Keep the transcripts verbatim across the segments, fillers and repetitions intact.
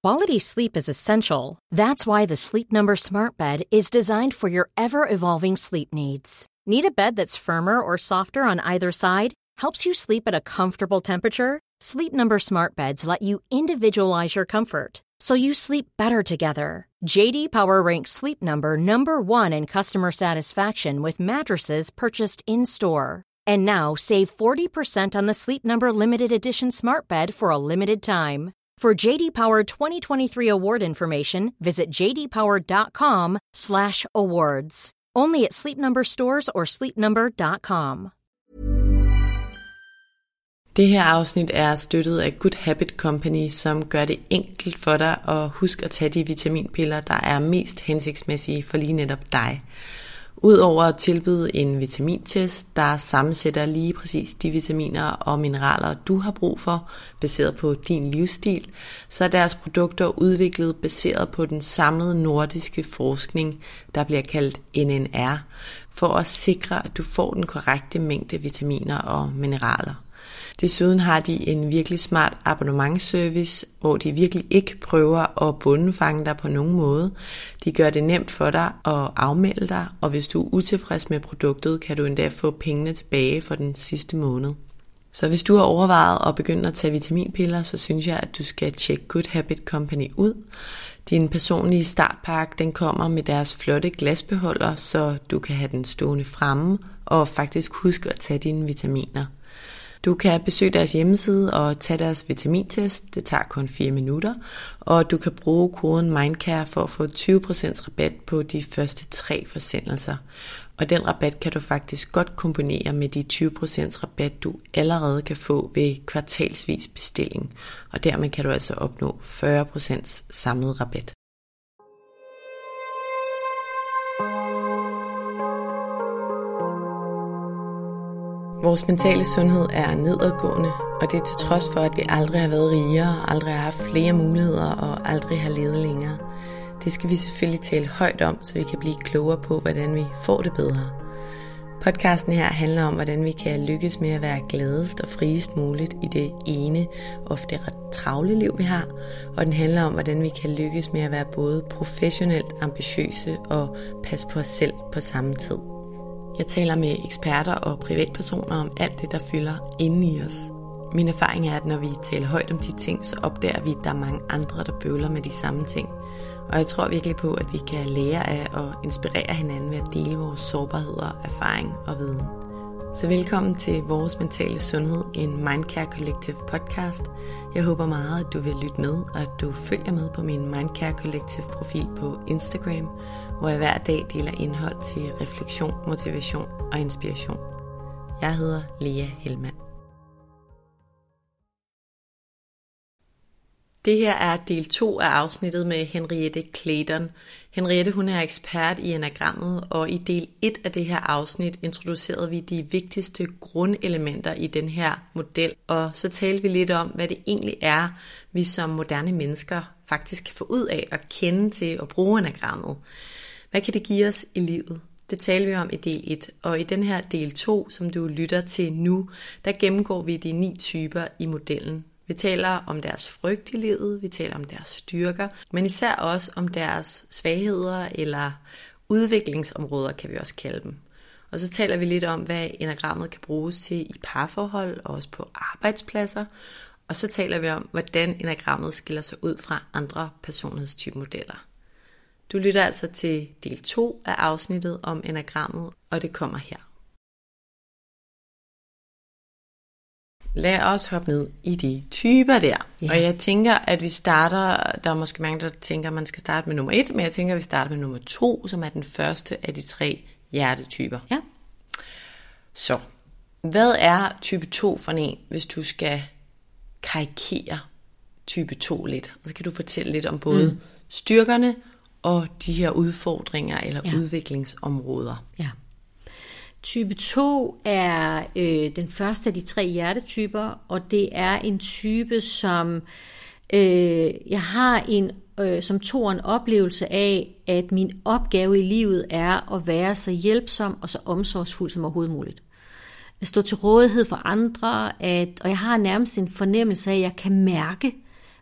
Quality sleep is essential. That's why the Sleep Number Smart Bed is designed for your ever-evolving sleep needs. Need a bed that's firmer or softer on either side? Helps you sleep at a comfortable temperature? Sleep Number Smart Beds let you individualize your comfort, so you sleep better together. J D Power ranks Sleep Number number one in customer satisfaction with mattresses purchased in-store. And now, save forty percent on the Sleep Number Limited Edition Smart Bed for a limited time. For J D Power twenty twenty-three award information, visit j d power dot com slash awards. Only at Sleep Number stores or sleep number dot com. Det her afsnit er støttet af Good Habit Company, som gør det enkelt for dig at huske at tage de vitaminpiller, der er mest hensigtsmæssige for lige netop dig. Udover at tilbyde en vitamintest, der sammensætter lige præcis de vitaminer og mineraler, du har brug for, baseret på din livsstil, så er deres produkter udviklet baseret på den samlede nordiske forskning, der bliver kaldt N N R, for at sikre, at du får den korrekte mængde vitaminer og mineraler. Desuden har de en virkelig smart abonnementsservice, hvor de virkelig ikke prøver at bundefange dig på nogen måde. De gør det nemt for dig at afmelde dig, og hvis du er utilfreds med produktet, kan du endda få pengene tilbage for den sidste måned. Så hvis du har overvejet at begynde at tage vitaminpiller, så synes jeg, at du skal tjekke Good Habit Company ud. Din personlige startpakke, den kommer med deres flotte glasbeholder, så du kan have den stående fremme og faktisk huske at tage dine vitaminer. Du kan besøge deres hjemmeside og tage deres vitamintest. Det tager kun fire minutter. Og du kan bruge koden MindCare for at få tyve procent rabat på de første tre forsendelser. Og den rabat kan du faktisk godt kombinere med de tyve procent rabat, du allerede kan få ved kvartalsvis bestilling. Og dermed kan du altså opnå fyrre procent samlet rabat. Vores mentale sundhed er nedadgående, og det er til trods for, at vi aldrig har været rigere, aldrig har haft flere muligheder og aldrig har levet længere. Det skal vi selvfølgelig tale højt om, så vi kan blive klogere på, hvordan vi får det bedre. Podcasten her handler om, hvordan vi kan lykkes med at være gladest og friest muligt i det ene, ofte ret travle liv, vi har. Og den handler om, hvordan vi kan lykkes med at være både professionelt ambitiøse og passe på os selv på samme tid. Jeg taler med eksperter og privatpersoner om alt det, der fylder inde i os. Min erfaring er, at når vi taler højt om de ting, så opdager vi, at der er mange andre, der bøvler med de samme ting. Og jeg tror virkelig på, at vi kan lære af og inspirere hinanden ved at dele vores sårbarheder, erfaring og viden. Så velkommen til Vores Mentale Sundhed, en Mindcare Collective podcast. Jeg håber meget, at du vil lytte med, og at du følger med på min Mindcare Collective profil på Instagram, hvor jeg hver dag deler indhold til refleksion, motivation og inspiration. Jeg hedder Lea Hellmann. Det her er del to af afsnittet med Henriette Clayton. Henriette, hun er ekspert i enagrammet, og i del et af det her afsnit introducerede vi de vigtigste grundelementer i den her model, og så talte vi lidt om, hvad det egentlig er, vi som moderne mennesker faktisk kan få ud af at kende til og bruge enagrammet. Hvad kan det give os i livet? Det taler vi om i del et, og i den her del to, som du lytter til nu, der gennemgår vi de ni typer i modellen. Vi taler om deres frygt i livet, vi taler om deres styrker, men især også om deres svagheder eller udviklingsområder, kan vi også kalde dem. Og så taler vi lidt om, hvad enagrammet kan bruges til i parforhold og også på arbejdspladser. Og så taler vi om, hvordan enagrammet skiller sig ud fra andre personlighedstypemodeller. Du lytter altså til del to af afsnittet om enagrammet, og det kommer her. Lad os hoppe ned i de typer der. Ja. Og jeg tænker, at vi starter, der er måske mange, der tænker, at man skal starte med nummer et, men jeg tænker, at vi starter med nummer to, som er den første af de tre hjertetyper. Ja. Så, hvad er type to for en, hvis du skal karikere type to lidt? Og så kan du fortælle lidt om både mm. styrkerne og de her udfordringer eller ja. udviklingsområder. Ja. Type to er øh, den første af de tre hjertetyper, og det er en type, som øh, jeg har en øh, som to en oplevelse af, at min opgave i livet er at være så hjælpsom og så omsorgsfuld som overhovedet muligt. At stå til rådighed for andre, at, og jeg har nærmest en fornemmelse af, at jeg kan mærke,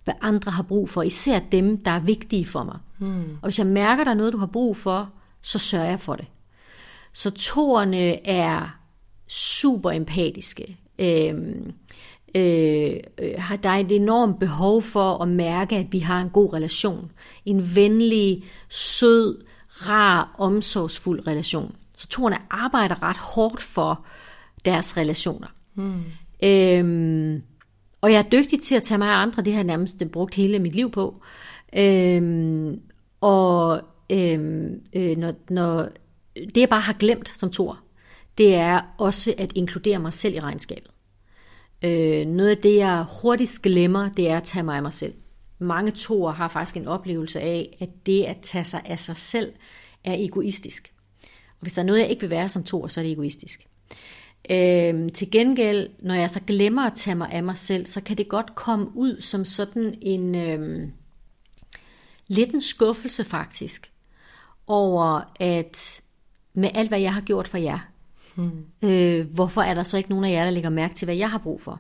hvad andre har brug for, især dem, der er vigtige for mig. Mm. Og hvis jeg mærker, der er noget, du har brug for, så sørger jeg for det. Så toerne er super empatiske. Øhm, øh, øh, der er et enormt behov for at mærke, at vi har en god relation. En venlig, sød, rar, omsorgsfuld relation. Så toerne arbejder ret hårdt for deres relationer. Mm. Øhm, og jeg er dygtig til at tage mig af andre. Det har jeg nærmest brugt hele mit liv på. Øhm, og øhm, øh, når, når det jeg bare har glemt som toer, det er også at inkludere mig selv i regnskabet. Øh, noget af det jeg hurtigst glemmer, det er at tage mig af mig selv. Mange toer har faktisk en oplevelse af, at det at tage sig af sig selv er egoistisk. Og hvis der er noget jeg ikke vil være som toer, så er det egoistisk. Øh, til gengæld, når jeg så glemmer at tage mig af mig selv, så kan det godt komme ud som sådan en øh, lidt en skuffelse faktisk, over at med alt hvad jeg har gjort for jer, hmm. øh, hvorfor er der så ikke nogen af jer, der lægger mærke til hvad jeg har brug for?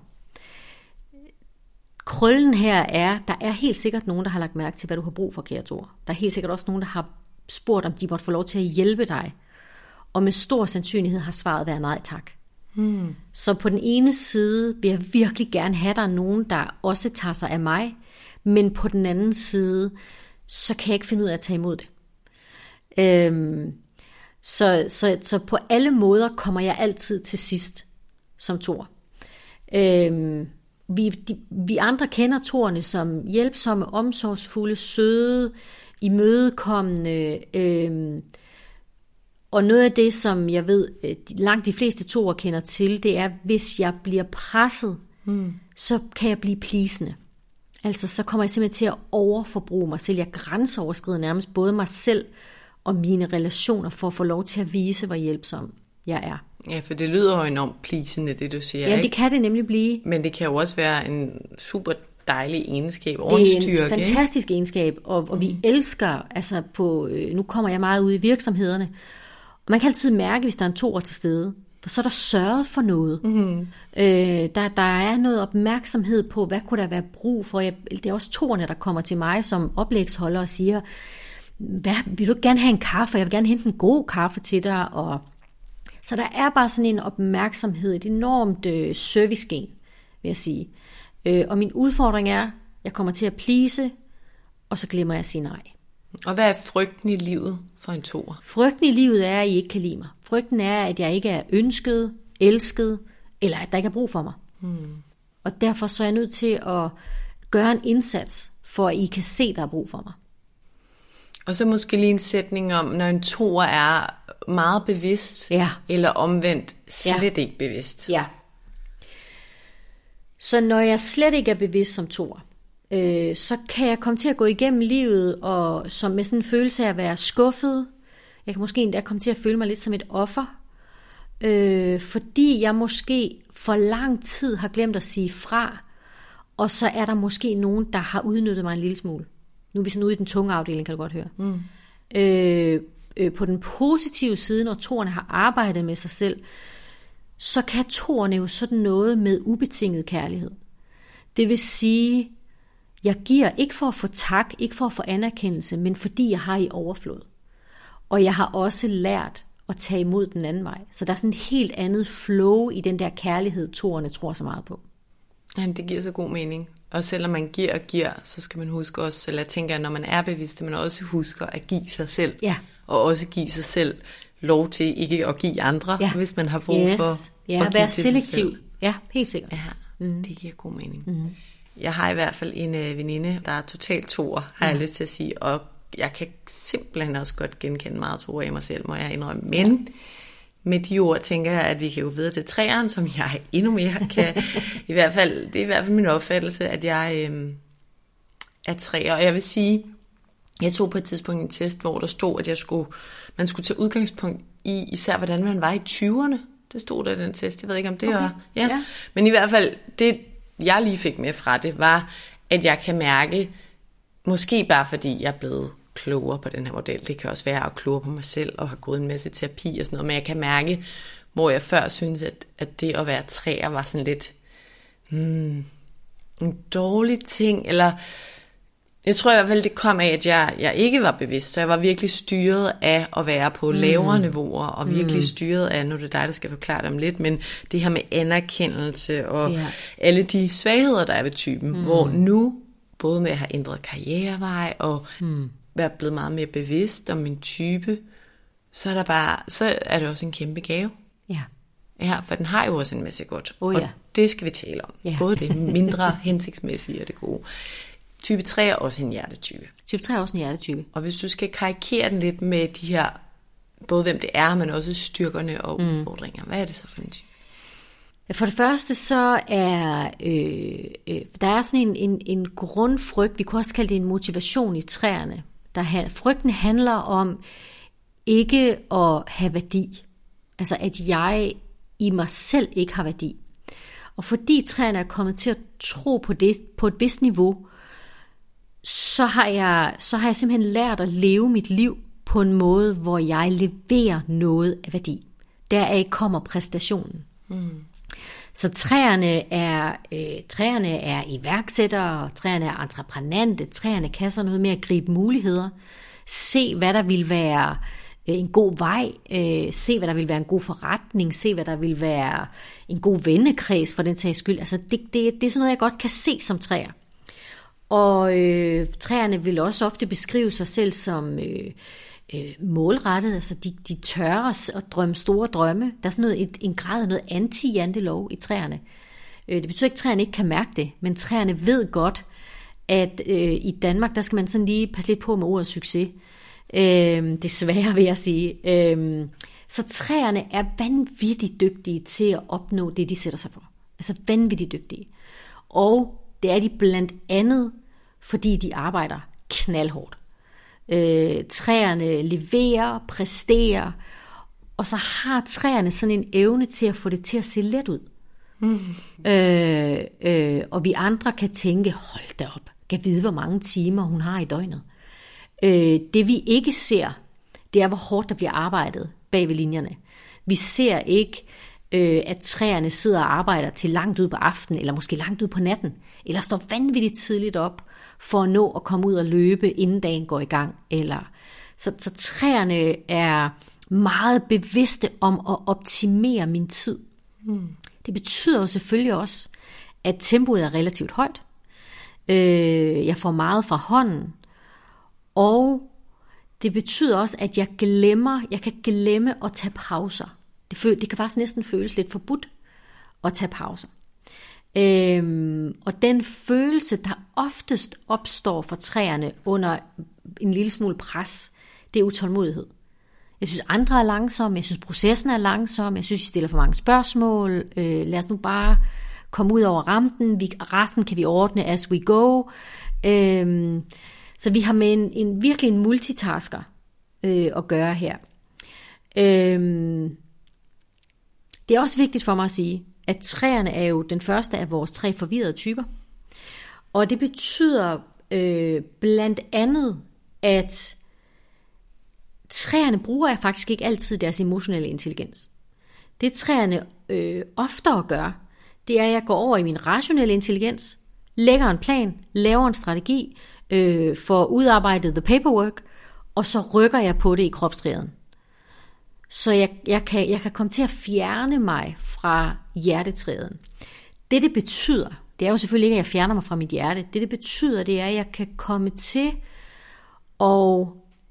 Krøllen her er, der er helt sikkert nogen, der har lagt mærke til hvad du har brug for, kære toer. Der er helt sikkert også nogen, der har spurgt om de måtte få lov til at hjælpe dig, og med stor sandsynlighed har svaret været nej tak. Hmm. Så på den ene side vil jeg virkelig gerne have, der er nogen, der også tager sig af mig, men på den anden side, så kan jeg ikke finde ud af at tage imod det. Øhm, så, så, så på alle måder kommer jeg altid til sidst som toer. Øhm, vi, de, vi andre kender toerne som hjælpsomme, omsorgsfulde, søde, imødekommende. Øhm, og noget af det, som jeg ved, langt de fleste toer kender til, det er, hvis jeg bliver presset, mm. så kan jeg blive pleasende. Altså, så kommer jeg simpelthen til at overforbruge mig selv. Jeg grænseoverskrider nærmest både mig selv og mine relationer for at få lov til at vise, hvor hjælpsom jeg er. Ja, for det lyder jo enormt pleasende, det du siger. Ja, ikke? det kan det nemlig blive. Men det kan jo også være en super dejlig egenskab og en styrke. Det er en fantastisk ikke? egenskab, og, og vi mm. elsker, altså på, nu kommer jeg meget ud i virksomhederne, og man kan altid mærke, hvis der er en toer til stede, for så er der sørget for noget. Mm. Øh, der, der er noget opmærksomhed på, hvad kunne der være brug for. Jeg, det er også toerne, der kommer til mig som oplægsholder og siger, hvad, vil du gerne have en kaffe? Jeg vil gerne hente en god kaffe til dig. Og så der er bare sådan en opmærksomhed, et enormt øh, servicegen, vil jeg sige. Øh, og min udfordring er, jeg kommer til at please, og så glemmer jeg at sige nej. Og hvad er frygten i livet for en toer? Frygten i livet er, at I ikke kan lide mig. Frygten er, at jeg ikke er ønsket, elsket, eller at der ikke er brug for mig. Hmm. Og derfor så er jeg nødt til at gøre en indsats, for at I kan se, at der er brug for mig. Og så måske lige en sætning om, når en toer er meget bevidst, ja. eller omvendt slet ja. ikke bevidst. Ja. Så når jeg slet ikke er bevidst som toer, øh, så kan jeg komme til at gå igennem livet og som med sådan en følelse af at være skuffet. Jeg kan måske endda komme til at føle mig lidt som et offer, øh, fordi jeg måske for lang tid har glemt at sige fra, og så er der måske nogen, der har udnyttet mig en lille smule. Nu er vi sådan ude i den tunge afdeling, kan du godt høre. Mm. Øh, øh, på den positive side, når toerne har arbejdet med sig selv, så kan toerne jo sådan noget med ubetinget kærlighed. Det vil sige, jeg giver ikke for at få tak, ikke for at få anerkendelse, men fordi jeg har i overflod. Og jeg har også lært at tage imod den anden vej. Så der er sådan et helt andet flow i den der kærlighed, toerne tror så meget på. Ja, det giver så god mening. Og selvom man giver og giver, så skal man huske også, eller jeg tænker, når man er bevidst, at man også husker at give sig selv. Ja. Og også give sig selv lov til ikke at give andre, ja. hvis man har brug yes. for ja, at være selektiv. Ja, helt sikkert. Ja, mm. det giver god mening. Mm. Jeg har i hvert fald en øh, veninde, der er totalt toer, har ja. jeg lyst til at sige, og jeg kan simpelthen også godt genkende meget toer i mig selv, må jeg indrømme. Men med de ord tænker jeg, at vi kan gå videre til træeren, som jeg endnu mere kan. I hvert fald, det er i hvert fald min opfattelse, at jeg øh, er træer. Og jeg vil sige, jeg tog på et tidspunkt en test, hvor der stod, at jeg skulle, man skulle tage udgangspunkt i, især hvordan man var i tyverne. Det stod der i den test. Jeg ved ikke, om det okay. var. Ja. ja. Men i hvert fald, det jeg lige fik med fra det, var, at jeg kan mærke, måske bare fordi jeg er blevet klogere på den her model. Det kan også være at klogere på mig selv og have gået en masse terapi og sådan noget. Men jeg kan mærke, hvor jeg før synes, at, at det at være træer var sådan lidt, hmm, en dårlig ting, eller jeg tror i hvert fald, det kom af, at jeg, jeg ikke var bevidst, så jeg var virkelig styret af at være på mm. lavere niveauer, og virkelig mm. styret af, nu er det dig, der skal forklare det om lidt, men det her med anerkendelse, og yeah. alle de svagheder, der er ved typen, mm. hvor nu, både med at have ændret karrierevej, og mm. være blevet meget mere bevidst om min type, så er, der bare, så er det også en kæmpe gave. Ja. Ja, for den har jo også en masse godt, oh, ja. og det skal vi tale om. Ja. Både det mindre hensigtsmæssige og det gode. Type tre er også en hjertetype. Type tre er også en hjertetype. Og hvis du skal karikere den lidt med de her, både hvem det er, men også styrkerne og mm. udfordringer, hvad er det så for en type? For det første så er, øh, øh, der er sådan en, en, en grundfrygt, vi kunne også kalde det en motivation i træerne. Der, frygten handler om ikke at have værdi. Altså at jeg i mig selv ikke har værdi. Og fordi træerne er kommet til at tro på det på et vist niveau, så har jeg, så har jeg simpelthen lært at leve mit liv på en måde, hvor jeg leverer noget af værdi. Deraf kommer præstationen. Mm. Så træerne er, øh, træerne er iværksættere, træerne er entreprenante, træerne kan så noget med at gribe muligheder, se hvad der vil være øh, en god vej, øh, se hvad der vil være en god forretning, se hvad der vil være en god vennekreds for den sags skyld. Altså det, det, det er sådan noget, jeg godt kan se som træer. Og øh, træerne vil også ofte beskrive sig selv som øh, øh, målrettet, altså de, de tør at drømme store drømme. Der er sådan noget, et, en grad af noget anti-jantelov i træerne. Øh, det betyder ikke, at træerne ikke kan mærke det, men træerne ved godt, at øh, i Danmark, der skal man sådan lige passe lidt på med ordet succes. Øh, desværre vil jeg sige. Øh, så træerne er vanvittigt dygtige til at opnå det, de sætter sig for. Altså vanvittigt dygtige. Og det er de blandt andet, fordi de arbejder knaldhårdt. Øh, træerne leverer, præsterer, og så har træerne sådan en evne til at få det til at se let ud. Mm. Øh, øh, og vi andre kan tænke, hold da op, kan vide, hvor mange timer hun har i døgnet. Øh, det vi ikke ser, det er, hvor hårdt der bliver arbejdet bag ved linjerne. Vi ser ikke, øh, at træerne sidder og arbejder til langt ud på aftenen, eller måske langt ud på natten, eller står vanvittigt tidligt op, for at nå at komme ud og løbe, inden dagen går i gang. Eller så, så træerne er meget bevidste om at optimere min tid. Mm. Det betyder jo selvfølgelig også, at tempoet er relativt højt. Øh, jeg får meget fra hånden. Og det betyder også, at jeg glemmer, jeg kan glemme at tage pauser. Det, føl, det kan faktisk næsten føles lidt forbudt at tage pauser. Øhm, og den følelse, der oftest opstår for træerne under en lille smule pres, det er utålmodighed. Jeg synes, andre er langsomme, jeg synes, processen er langsom, jeg synes, I stiller for mange spørgsmål, øh, lad os nu bare komme ud over rampen, vi, resten kan vi ordne as we go. Øhm, så vi har med en, en virkelig en multitasker øh, at gøre her. Øhm, det er også vigtigt for mig at sige, at træerne er jo den første af vores tre forvirrede typer. Og det betyder øh, blandt andet, at træerne bruger faktisk ikke altid deres emotionelle intelligens. Det træerne øh, oftere gør, det er, at jeg går over i min rationelle intelligens, lægger en plan, laver en strategi, øh, får udarbejdet the paperwork, og så rykker jeg på det i kropstræden. Så jeg, jeg, kan, jeg kan komme til at fjerne mig fra hjertetræden. Det det betyder, det er jo selvfølgelig ikke, at jeg fjerner mig fra mit hjerte. Det det betyder, det er, at jeg kan komme til at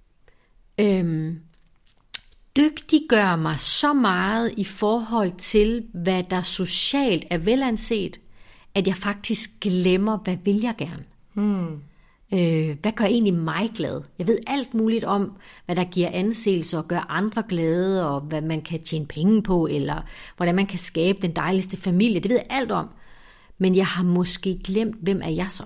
øhm, dygtiggøre mig så meget i forhold til, hvad der socialt er velanset, at jeg faktisk glemmer, hvad vil jeg gerne. Hmm. Øh, hvad gør egentlig mig glad? Jeg ved alt muligt om, hvad der giver anseelse og gør andre glade, og hvad man kan tjene penge på, eller hvordan man kan skabe den dejligste familie. Det ved jeg alt om. Men jeg har måske glemt, hvem er jeg så?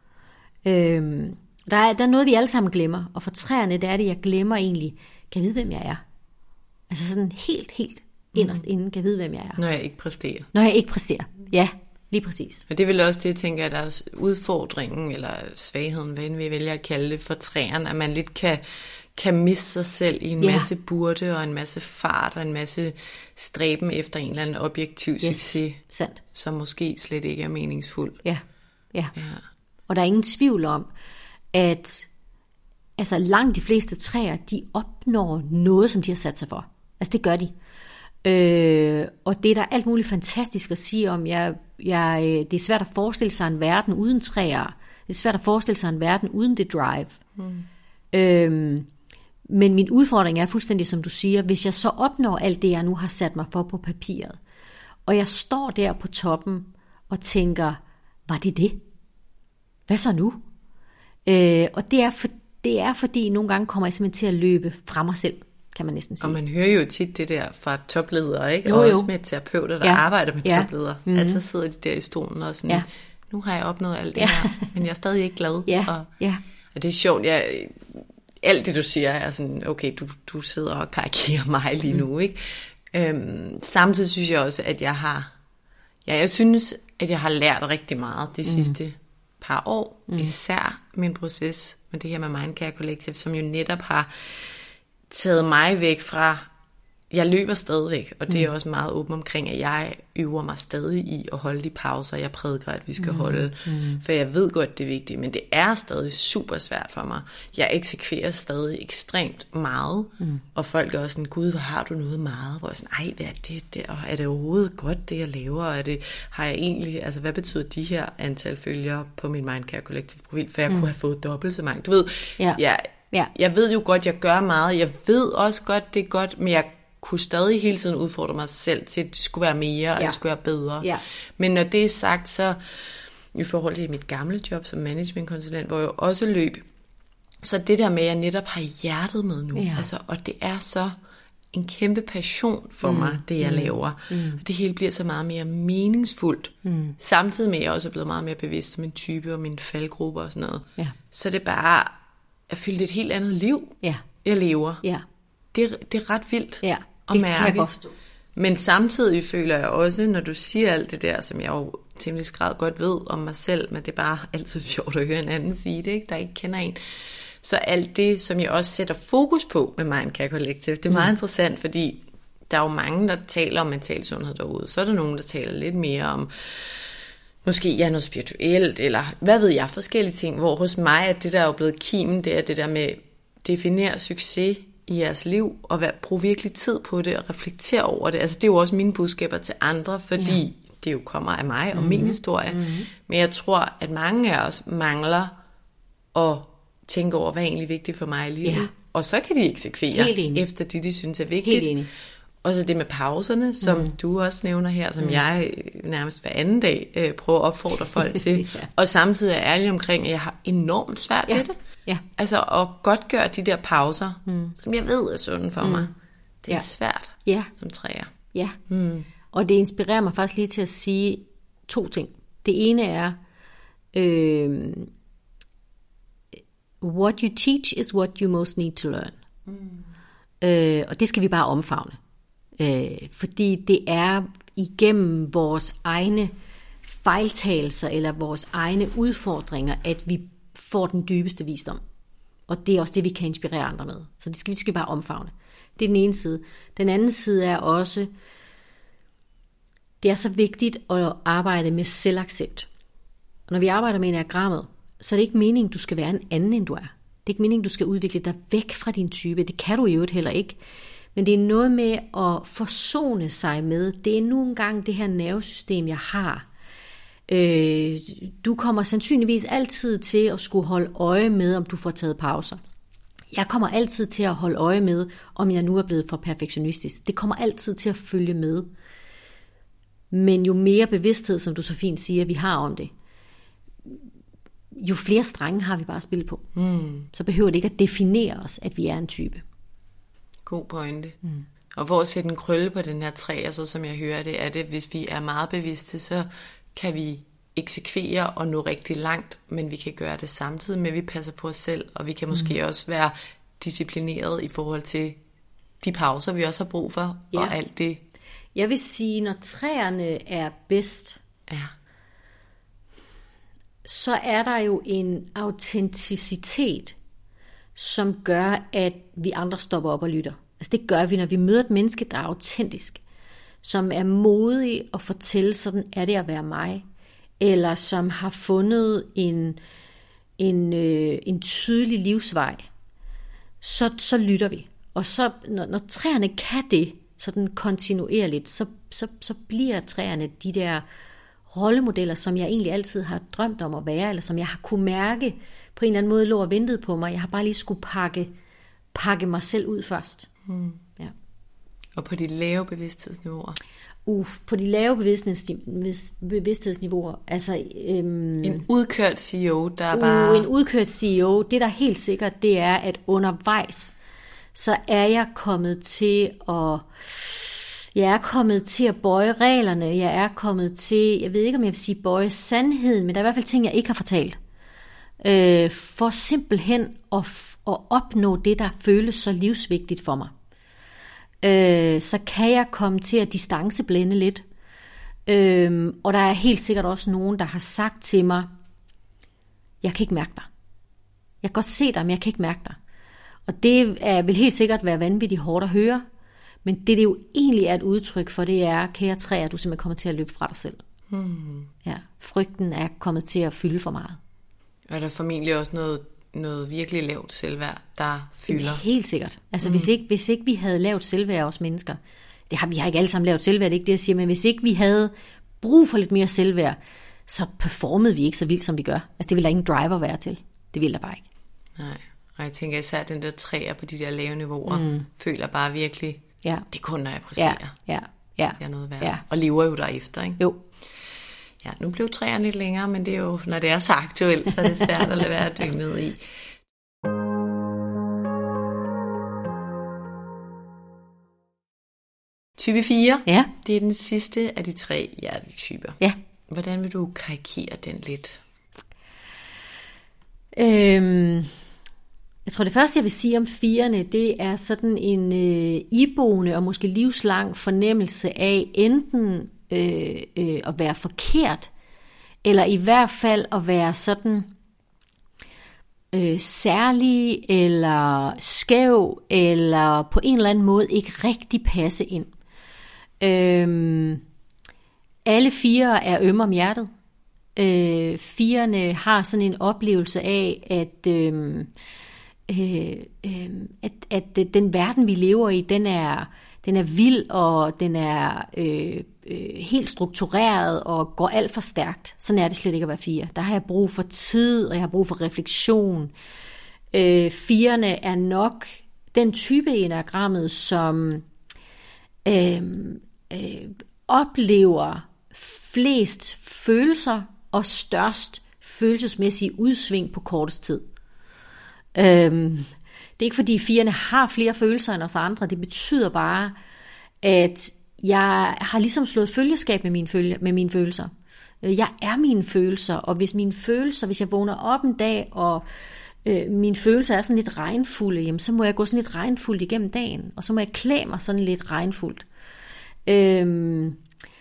Øh, der, er, der er noget, vi alle sammen glemmer, og for træerne, der er det, jeg glemmer egentlig, kan jeg vide, hvem jeg er? Altså sådan helt, helt inderst mm. inden, kan jeg vide, hvem jeg er? Når jeg ikke præsterer. Når jeg ikke præsterer, ja. Lige præcis. Og det er vel også det, jeg tænker, at der er udfordringen, eller svagheden, hvad vi vælger at kalde det, for træerne, at man lidt kan, kan miste sig selv i en ja. masse burde, og en masse fart, og en masse stræben efter en eller anden objektiv yes. succes, sandt. som måske slet ikke er meningsfuld. Ja, ja. ja. Og der er ingen tvivl om, at altså langt de fleste træer, de opnår noget, som de har sat sig for. Altså det gør de. Øh, og det er der alt muligt fantastisk at sige om. Jeg, jeg, det er svært at forestille sig en verden uden træer. Det er svært at forestille sig en verden uden det drive. Mm. Øh, men min udfordring er fuldstændig, som du siger, hvis jeg så opnår alt det, jeg nu har sat mig for på papiret, og jeg står der på toppen og tænker, var det det? Hvad så nu? Øh, og det er, for, det er fordi, nogle gange kommer jeg simpelthen til at løbe fra mig selv, kan man næsten sige. Og man hører jo tit det der fra topledere, ikke? Jo, og jo. også med terapeuter, der ja. arbejder med ja. topledere. Mm-hmm. Altså sidder de der i stolen og sådan, ja. nu har jeg opnået alt det ja. her, men jeg er stadig ikke glad. Ja. Og, ja. og det er sjovt, jeg, alt det du siger er sådan, okay, du, du sidder og karikerer mig lige nu, mm. ikke? Øhm, samtidig synes jeg også, at jeg har, ja, jeg synes, at jeg har lært rigtig meget de mm. sidste par år, mm. især min proces med det her med Mindcare Collective, som jo netop har taget mig væk fra, jeg løber stadigvæk, og det er også meget åben omkring, at jeg øver mig stadig i at holde de pauser, jeg prædiker, at vi skal mm. holde, mm. for jeg ved godt, det er vigtigt, men det er stadig super svært for mig. Jeg eksekverer stadig ekstremt meget, mm. og folk er også sådan, gud, hvor har du noget meget, hvor jeg sådan, ej, hvad er det, det og er det overhovedet godt, det jeg laver, og er det, har jeg egentlig, altså hvad betyder de her antal følgere på min Mindcare Collective profil, for jeg mm. kunne have fået dobbelt så mange, du ved, ja. jeg, ja. jeg ved jo godt, jeg gør meget, jeg ved også godt, det er godt, men jeg kunne stadig hele tiden udfordre mig selv til, at det skulle være mere, og ja. det skulle være bedre. Ja. Men når det er sagt, så i forhold til mit gamle job som managementkonsulent, hvor jeg også løb, så det der med, at jeg netop har hjertet med nu, ja. altså, og det er så en kæmpe passion for mm. mig, det jeg mm. laver. Mm. Og det hele bliver så meget mere meningsfuldt. Mm. Samtidig med, at jeg også er blevet meget mere bevidst om min type og mine faldgrupper og sådan noget. Ja. Så det er bare at fylde et helt andet liv, ja. jeg lever. Ja. Det, det er ret vildt. Ja. Det kan jeg godt forstå. Men samtidig føler jeg også, når du siger alt det der, som jeg jo temmelig grad godt ved om mig selv, men det er bare altid sjovt at høre en anden sige det, ikke? Der ikke kender en. Så alt det, som jeg også sætter fokus på med Mindcare Collective, det er meget mm. interessant, fordi der er jo mange, der taler om mental sundhed derude. Så er der nogen, der taler lidt mere om, måske ja, noget spirituelt, eller hvad ved jeg, forskellige ting, hvor hos mig er det, der er jo blevet kimen, det er det der med definere succes i jeres liv, og bruge virkelig tid på det, og reflektere over det. Altså det er jo også mine budskaber til andre, fordi ja. det jo kommer af mig og mm-hmm. min historie. Mm-hmm. Men jeg tror, at mange af os mangler at tænke over, hvad er egentlig vigtigt for mig i livet. Ja. Og så kan de eksekvere efter det, de synes er vigtigt. Helt enig. Og så det med pauserne, som mm. du også nævner her, som mm. jeg nærmest hver anden dag øh, prøver at opfordre folk til. ja. Og samtidig er ærlig omkring, at jeg har enormt svært ja. ved det. Ja. Altså at godt gøre de der pauser, mm. som jeg ved er sunde for mm. mig. Det er ja. svært ja. som træer. Ja, mm. og det inspirerer mig faktisk lige til at sige to ting. Det ene er, øh, what you teach is what you most need to learn. Mm. Øh, og det skal vi bare omfavne. Øh, fordi det er igennem vores egne fejltagelser eller vores egne udfordringer, at vi får den dybeste visdom. Og det er også det, vi kan inspirere andre med. Så det skal vi skal bare omfavne. Det er den ene side. Den anden side er også, det er så vigtigt at arbejde med selvaccept. Og når vi arbejder med enagrammet, så er det ikke meningen, du skal være en anden, end du er. Det er ikke meningen, du skal udvikle dig væk fra din type. Det kan du i øvrigt heller ikke. Men det er noget med at forsone sig med, det er nu engang det her nervesystem, jeg har. Øh, du kommer sandsynligvis altid til at skulle holde øje med, om du får taget pauser. Jeg kommer altid til at holde øje med, om jeg nu er blevet for perfektionistisk. Det kommer altid til at følge med. Men jo mere bevidsthed, som du så fint siger, vi har om det, jo flere strenge har vi bare at spille på. Mm. Så behøver det ikke at definere os, at vi er en type. God pointe. Mm. Og hvor at sætte en krølle på den her træ, altså som jeg hører det, er det, hvis vi er meget bevidste, så kan vi eksekvere og nå rigtig langt, men vi kan gøre det samtidig med, at vi passer på os selv, og vi kan måske mm. også være disciplineret i forhold til de pauser, vi også har brug for, ja. og alt det. Jeg vil sige, når træerne er bedst, ja. så er der jo en autenticitet, som gør, at vi andre stopper op og lytter. Altså det gør vi, når vi møder et menneske, der er autentisk, som er modig at fortælle, sådan er det at være mig. eller som har fundet en, en, øh, en tydelig livsvej, så, så lytter vi. Og så, når, når træerne kan det, sådan kontinuerligt, så, så, så bliver træerne de der rollemodeller, som jeg egentlig altid har drømt om at være, eller som jeg har kunne mærke på en eller anden måde lå og ventede på mig. Jeg har bare lige skulle pakke, pakke mig selv ud først. Hmm. Ja. Og på de lave bevidsthedsniveauer? Uh, på de lave bevidsthedsniveauer, altså... Øhm, en udkørt C E O, der er uh, bare... En udkørt C E O, det der er helt sikkert, det er, at undervejs, så er jeg kommet til at... Jeg er kommet til at bøje reglerne, jeg er kommet til, jeg ved ikke, om jeg vil sige bøje sandheden, men der er i hvert fald ting, jeg ikke har fortalt. Øh, for simpelthen at, at opnå det, der føles så livsvigtigt for mig. Øh, så kan jeg komme til at distanceblænde lidt. Øh, og der er helt sikkert også nogen, der har sagt til mig, jeg kan ikke mærke dig. Jeg kan godt se dig, men jeg kan ikke mærke dig. Og det er, vil helt sikkert være vanvittigt hårdt at høre, men det, det jo egentlig er et udtryk for, det er, kære træ, at du simpelthen kommer til at løbe fra dig selv. Hmm. Ja, frygten er kommet til at fylde for meget. Og der er formentlig også noget, noget virkelig lavt selvværd, der fylder. Helt sikkert. Altså hmm. hvis, ikke, hvis ikke vi havde lavt selvværd os mennesker, det har vi har ikke alle sammen lavt selvværd, det er ikke det, jeg siger, men hvis ikke vi havde brug for lidt mere selvværd, så performede vi ikke så vildt, som vi gør. Altså det ville der ingen driver være til. Det ville der bare ikke. Nej, og jeg tænker især, at den der træer på de der lave niveauer, mm. føler bare virkelig, ja. det er kun, når jeg præsterer. Ja, ja, ja. Det er noget værd. Ja. Og lever jo derefter, ikke? Jo. Ja, nu blev træerne lidt længere, men det er jo, når det er så aktuelt, så er det svært at lade være at dykke ned i. Type fire, ja. Det er den sidste af de tre hjertetyper. Ja. Hvordan vil du karikere den lidt? Øhm, jeg tror det første jeg vil sige om firerne, det er sådan en øh, iboende og måske livslang fornemmelse af enten øh, øh, at være forkert, eller i hvert fald at være sådan øh, særlig eller skæv, eller på en eller anden måde ikke rigtig passe ind. Øhm, alle fire er ømme om hjertet. Øh, firerne har sådan en oplevelse af, at, øh, øh, øh, at, at den verden, vi lever i, den er, den er vild, og den er øh, øh, helt struktureret og går alt for stærkt. Sådan er det slet ikke at være fire. Der har jeg brug for tid, og jeg har brug for refleksion. Øh, firerne er nok den type i enagrammet, som øh, øh, oplever flest følelser og størst følelsesmæssige udsving på kortest tid. Øhm, det er ikke fordi firerne har flere følelser end os andre, det betyder bare, at jeg har ligesom slået følgeskab med mine, følge, med mine følelser. Jeg er mine følelser, og hvis mine følelser, hvis jeg vågner op en dag, og øh, mine følelser er sådan lidt regnfulde, jamen, så må jeg gå sådan lidt regnfuldt igennem dagen, og så må jeg klæde mig sådan lidt regnfuldt. Øhm,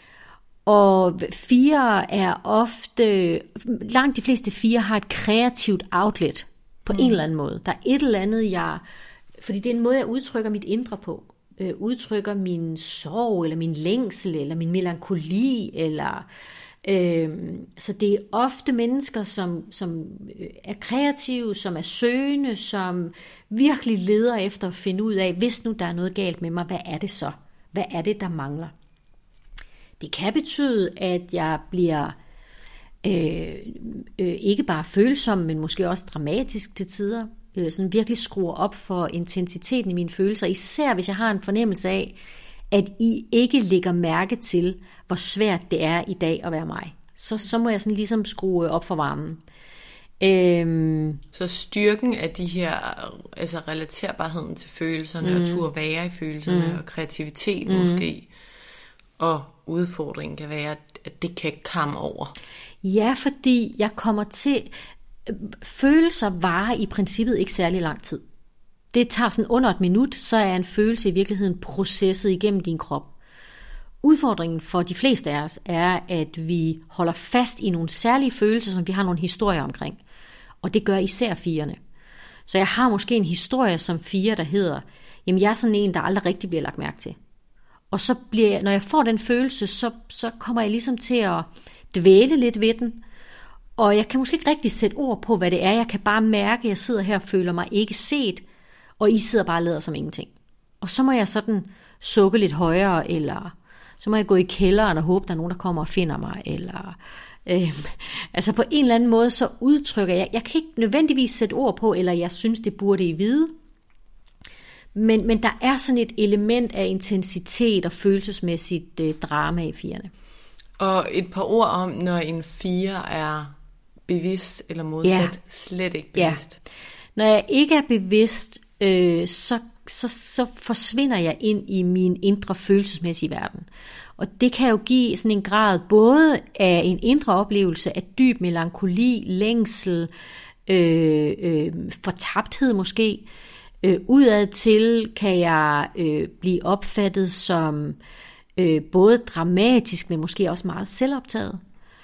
Og fire er ofte, langt de fleste fire har et kreativt outlet på mm. en eller anden måde. Der er et eller andet, jeg, fordi det er en måde, jeg udtrykker mit indre på. Øh, udtrykker min sorg, eller min længsel, eller min melankoli, eller øh, så det er ofte mennesker, som, som er kreative, som er søgende, som virkelig leder efter at finde ud af, hvis nu der er noget galt med mig, hvad er det så? Hvad er det, der mangler? Det kan betyde, at jeg bliver øh, øh, ikke bare følsom, men måske også dramatisk til tider. Øh, sådan virkelig skruer op for intensiteten i mine følelser. Især hvis jeg har en fornemmelse af, at I ikke lægger mærke til, hvor svært det er i dag at være mig. Så, så må jeg sådan ligesom skrue op for varmen. Øhm, så styrken af de her, altså relaterbarheden til følelserne, mm. og turde være i følelserne, mm. og kreativitet mm. måske, og udfordringen kan være, at det kan komme over. Ja, fordi jeg kommer til... Følelser varer i princippet ikke særlig lang tid. Det tager sådan under et minut, så er en følelse i virkeligheden processet igennem din krop. Udfordringen for de fleste af os er, at vi holder fast i nogle særlige følelser, som vi har nogle historier omkring. Og det gør især firerne. Så jeg har måske en historie som fire, der hedder, jamen jeg er sådan en, der aldrig rigtig bliver lagt mærke til. Og så bliver jeg, når jeg får den følelse, så, så kommer jeg ligesom til at dvæle lidt ved den, og jeg kan måske ikke rigtig sætte ord på, hvad det er. Jeg kan bare mærke, at jeg sidder her og føler mig ikke set, og I sidder bare og lader som ingenting. Og så må jeg sådan sukke lidt højere, eller så må jeg gå i kælderen og håbe, der er nogen, der kommer og finder mig, eller øh, altså på en eller anden måde, så udtrykker jeg, jeg kan ikke nødvendigvis sætte ord på, eller jeg synes, det burde I vide, men, men der er sådan et element af intensitet og følelsesmæssigt øh, drama i firerne. Og et par ord om, når en fire er bevidst eller modsat, ja. Slet ikke bevidst. Ja. Når jeg ikke er bevidst, øh, så, så, så forsvinder jeg ind i min indre følelsesmæssige verden. Og det kan jo give sådan en grad både af en indre oplevelse af dyb melankoli, længsel, øh, øh, fortabthed måske. Øh, udad til kan jeg øh, blive opfattet som øh, både dramatisk, men måske også meget selvoptaget.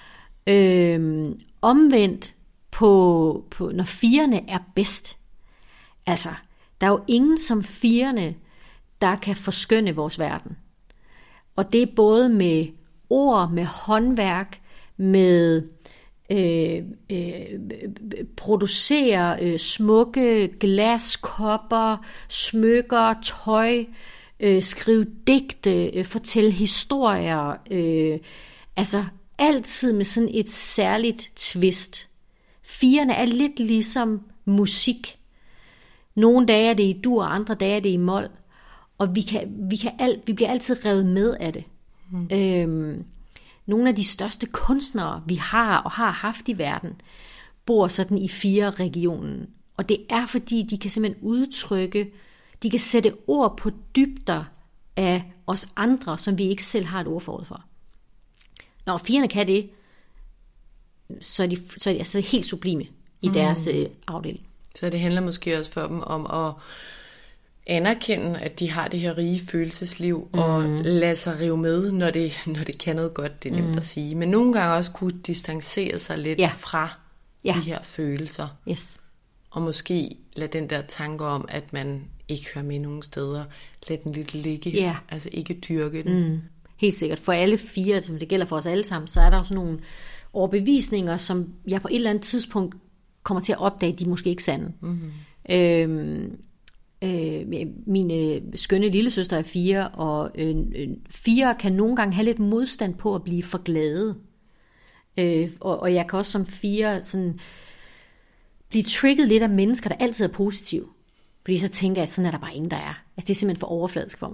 Øh, omvendt på, på, når firerne er bedst. Altså, der er jo ingen som firerne, der kan forskønne vores verden. Og det er både med ord, med håndværk, med øh, øh, producere øh, smukke glaskopper, smykker, tøj, øh, skrive digte, øh, fortælle historier. Øh, altså altid med sådan et særligt twist. Firerne er lidt ligesom musik. Nogle dage er det i dur, andre dage er det i mol. Og vi, kan, vi, kan alt, vi bliver altid revet med af det. Mm. Øhm, nogle af de største kunstnere, vi har og har haft i verden, bor sådan i fire-regionen. Og det er fordi, de kan simpelthen udtrykke, de kan sætte ord på dybder af os andre, som vi ikke selv har et ord forud for. Når firerne kan det, så er de, så er de altså helt sublime i mm. deres øh, afdeling. Så det handler måske også for dem om at anerkende, at de har det her rige følelsesliv, mm. og lade sig rive med, når det, når det kan noget godt, det er nemt mm. at sige. Men nogle gange også kunne distancere sig lidt ja. fra ja. de her følelser. Yes. Og måske lade den der tanke om, at man ikke hører med nogen steder, lade den lidt ligge, yeah. altså ikke dyrke den. Mm. Helt sikkert. For alle fire, som det gælder for os alle sammen, så er der jo sådan nogle overbevisninger, som jeg på et eller andet tidspunkt kommer til at opdage, de er måske ikke sande. Mm-hmm. Øhm, øh, mine skønne lillesøster er fire, og øh, fire kan nogle gange have lidt modstand på at blive for glade. Øh, og, og jeg kan også som fire sådan blive trigget lidt af mennesker, der altid er positive. Fordi så tænker jeg, at sådan er der bare ingen, der er. Altså det er simpelthen for overfladisk for mig.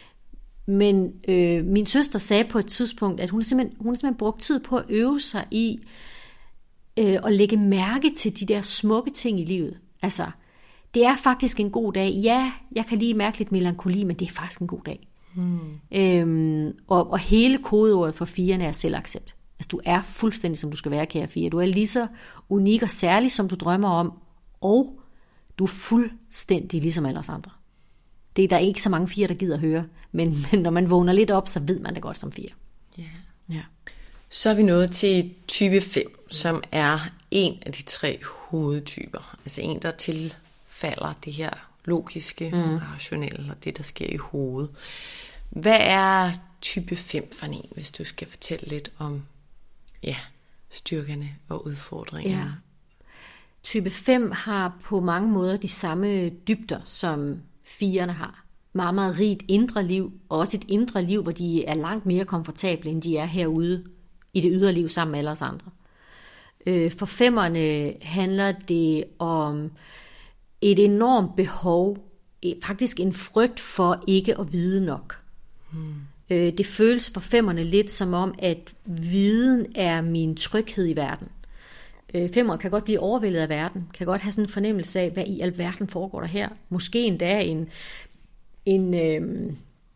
Men øh, min søster sagde på et tidspunkt, at hun har simpelthen, hun har simpelthen brugt tid på at øve sig i øh, at lægge mærke til de der smukke ting i livet. Altså, det er faktisk en god dag. Ja, jeg kan lige mærke lidt melankoli, men det er faktisk en god dag. Hmm. Øhm, og, og hele kodeordet for firerne er selvaccept. Altså, du er fuldstændig, som du skal være, kære fire. Du er lige så unik og særlig, som du drømmer om, og du er fuldstændig ligesom alle os andre. Det er der ikke så mange fire, der gider at høre, men, men når man vågner lidt op, så ved man det godt som fire. Yeah. Ja. Så er vi nået til type fem, som er en af de tre hovedtyper. Altså en, der tilfalder det her logiske, mm. rationelle og det, der sker i hovedet. Hvad er type fem for en, hvis du skal fortælle lidt om ja, styrkerne og udfordringerne? Ja. Type fem har på mange måder de samme dybder, som firerne har. Meget, meget rigt indre liv, og også et indre liv, hvor de er langt mere komfortable, end de er herude i det ydre liv sammen med alle os andre. For femmerne handler det om et enormt behov, faktisk en frygt for ikke at vide nok. Hmm. Det føles for femmerne lidt som om, at viden er min tryghed i verden. Femmer kan godt blive overvældet af verden, kan godt have sådan en fornemmelse af, hvad i alverden foregår der her. Måske endda en, en øh,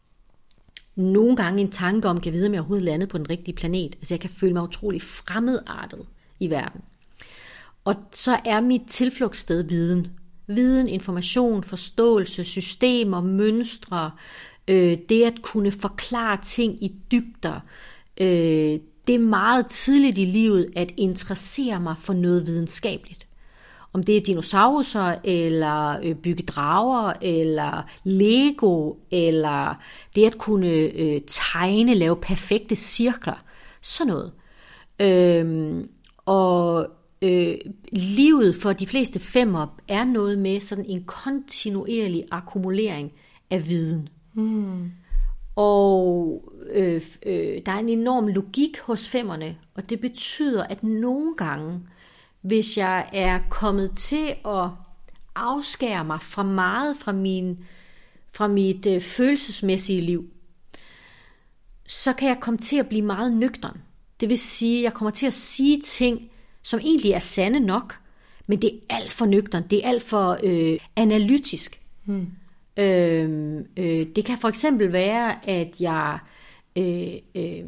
nogle gange en tanke om, kan jeg vide, om jeg overhovedet landet på den rigtige planet. Altså jeg kan føle mig utrolig fremmedartet i verden. Og så er mit tilflugtssted viden. Viden, information, forståelse, systemer, mønstre, øh, det at kunne forklare ting i dybder, øh, det er meget tidligt i livet at interessere mig for noget videnskabeligt. Om det er dinosaurer, eller bygge drager, eller Lego, eller det at kunne øh, tegne, lave perfekte cirkler. Sådan noget. Øhm, og øh, livet for de fleste femmer er noget med sådan en kontinuerlig akkumulering af viden. Mm. Og øh, øh, der er en enorm logik hos femmerne, og det betyder, at nogle gange, hvis jeg er kommet til at afskære mig fra meget fra, min, fra mit øh, følelsesmæssige liv, så kan jeg komme til at blive meget nøgtern. Det vil sige, at jeg kommer til at sige ting, som egentlig er sande nok, men det er alt for nøgtern, det er alt for øh, analytisk. Hmm. Øh, øh, det kan for eksempel være, at jeg øh, øh,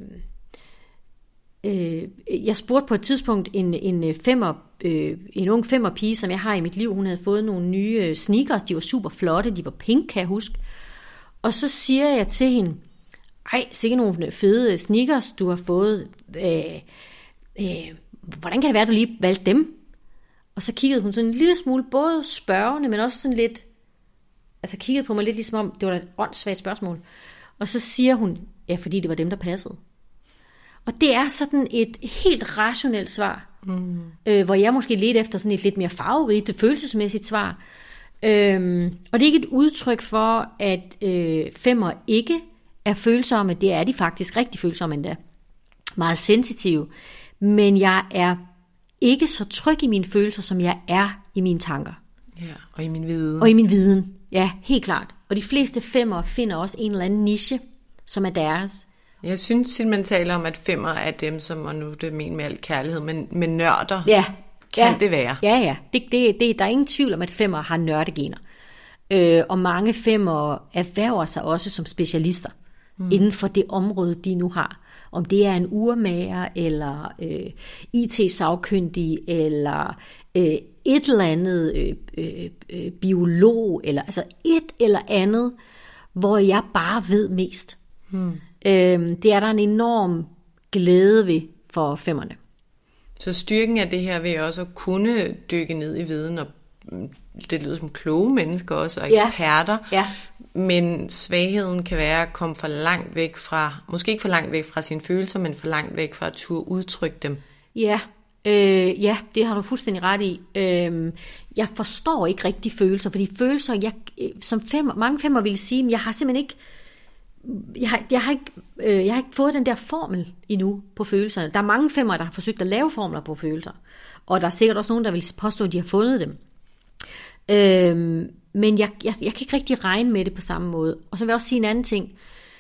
øh, jeg spurgte på et tidspunkt en, en, femmer, øh, en ung femmerpige, som jeg har i mit liv. Hun havde fået nogle nye sneakers, de var super flotte, de var pink, kan jeg huske. Og så siger jeg til hende, ej, sikkert nogle fede sneakers, du har fået. Øh, øh, hvordan kan det være, at du lige valgte dem? Og så kiggede hun sådan en lille smule, både spørgende, men også sådan lidt, altså kiggede på mig lidt ligesom om, det var et åndssvagt spørgsmål. Og så siger hun, ja, fordi det var dem, der passede. Og det er sådan et helt rationelt svar, mm. øh, hvor jeg måske ledte efter sådan et lidt mere farverigt, følelsesmæssigt svar. Øhm, og det er ikke et udtryk for, at øh, femmer ikke er følsomme. Det er de faktisk rigtig følsomme endda. Meget sensitive. Men jeg er ikke så tryg i mine følelser, som jeg er i mine tanker. Ja, og i min viden. Og i min viden, ja, helt klart. Og de fleste femmer finder også en eller anden niche, som er deres. Jeg synes, at man taler om, at femmer er dem, som, og nu det mener med al kærlighed, men med nørder, ja, kan ja, det være. Ja, ja. Det, det, det, der er ingen tvivl om, at femmer har nørdegener. Øh, og mange femmer erhverver sig også som specialister mm. inden for det område, de nu har. Om det er en urmager, eller øh, I T-sagkyndig, eller øh, et eller andet øh, øh, øh, biolog, eller altså et eller andet, hvor jeg bare ved mest. Hmm. Øh, det er der en enorm glæde ved for femmerne. Så styrken af det her vil også at kunne dykke ned i viden, og det lyder som kloge mennesker også, og eksperter, ja. Ja. Men svagheden kan være at komme for langt væk fra, måske ikke for langt væk fra sine følelser, men for langt væk fra at turde udtrykke dem. Ja, øh, ja, det har du fuldstændig ret i. Øh, jeg forstår ikke rigtig følelser, fordi følelser, jeg, som femmer, mange femmer vil sige, jeg har simpelthen ikke, jeg har, jeg, har ikke, øh, jeg har ikke fået den der formel endnu på følelserne. Der er mange femmer, der har forsøgt at lave formler på følelser, og der er sikkert også nogen, der vil påstå, at de har fundet dem. Øh, men jeg, jeg, jeg kan ikke rigtig regne med det på samme måde. Og så vil jeg også sige en anden ting.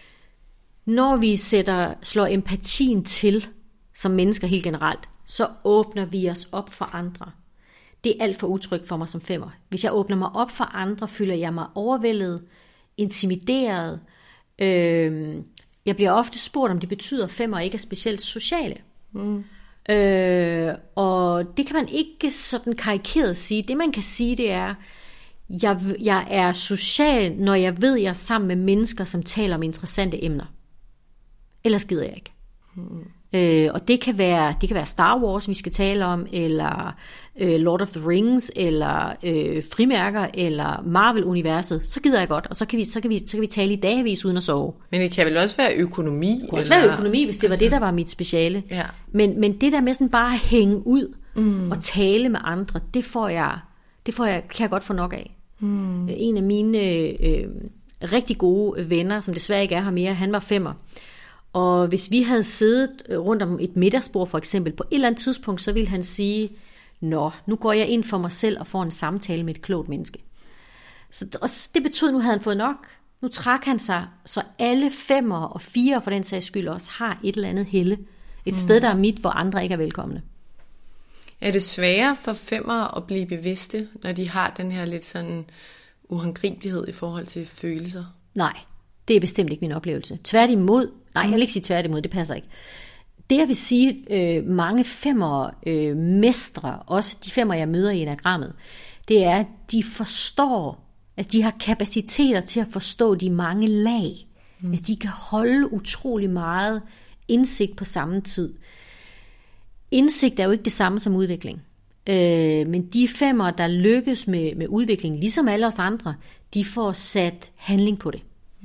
Når vi sætter, slår empatien til som mennesker helt generelt, så åbner vi os op for andre. Det er alt for utrygt for mig som femmer. Hvis jeg åbner mig op for andre, føler jeg mig overvældet, intimideret. Øh, jeg bliver ofte spurgt, om det betyder, at femmer ikke er specielt sociale. Mm. Øh, og det kan man ikke sådan karikeret sige. Det man kan sige, det er, jeg, jeg er social, når jeg ved, jeg er sammen med mennesker, som taler om interessante emner. Ellers gider jeg ikke. Mm. Øh, og det kan være, det kan være Star Wars, vi skal tale om, eller øh, Lord of the Rings, eller øh, frimærker, eller Marvel-universet. Så gider jeg godt, og så kan vi, så kan vi, så kan vi tale i dagevis uden at sove. Men det kan vel også være økonomi? Det kan også eller... være økonomi, hvis det altså... var det, der var mit speciale. Ja. Men, men det der med sådan bare at hænge ud mm. og tale med andre, det får jeg, det får jeg, kan jeg godt få nok af. Mm. En af mine øh, rigtig gode venner, som desværre ikke er her mere, han var femmer. Og hvis vi havde siddet rundt om et middagsbord for eksempel, på et eller andet tidspunkt, så ville han sige, nå, nu går jeg ind for mig selv og får en samtale med et klogt menneske. Så og det betød, nu havde han fået nok. Nu trak han sig, så alle femmer og fire for den sags skyld også har et eller andet helle. Et mm. sted, der er mit, hvor andre ikke er velkomne. Er det sværere for femmer at blive bevidste, når de har den her lidt sådan uhåndgribelighed i forhold til følelser? Nej, det er bestemt ikke min oplevelse. Tværtimod, nej, jeg vil ikke sige tværtimod, det passer ikke. Det jeg vil sige, øh, mange femmer øh, mestre, også de femmer, jeg møder i enagrammet, det er, at de forstår, at de har kapaciteter til at forstå de mange lag. Mm. At de kan holde utrolig meget indsigt på samme tid. Indsigt er jo ikke det samme som udvikling. Øh, men de femmer, der lykkes med, med udvikling, ligesom alle os andre, de får sat handling på det. Mm.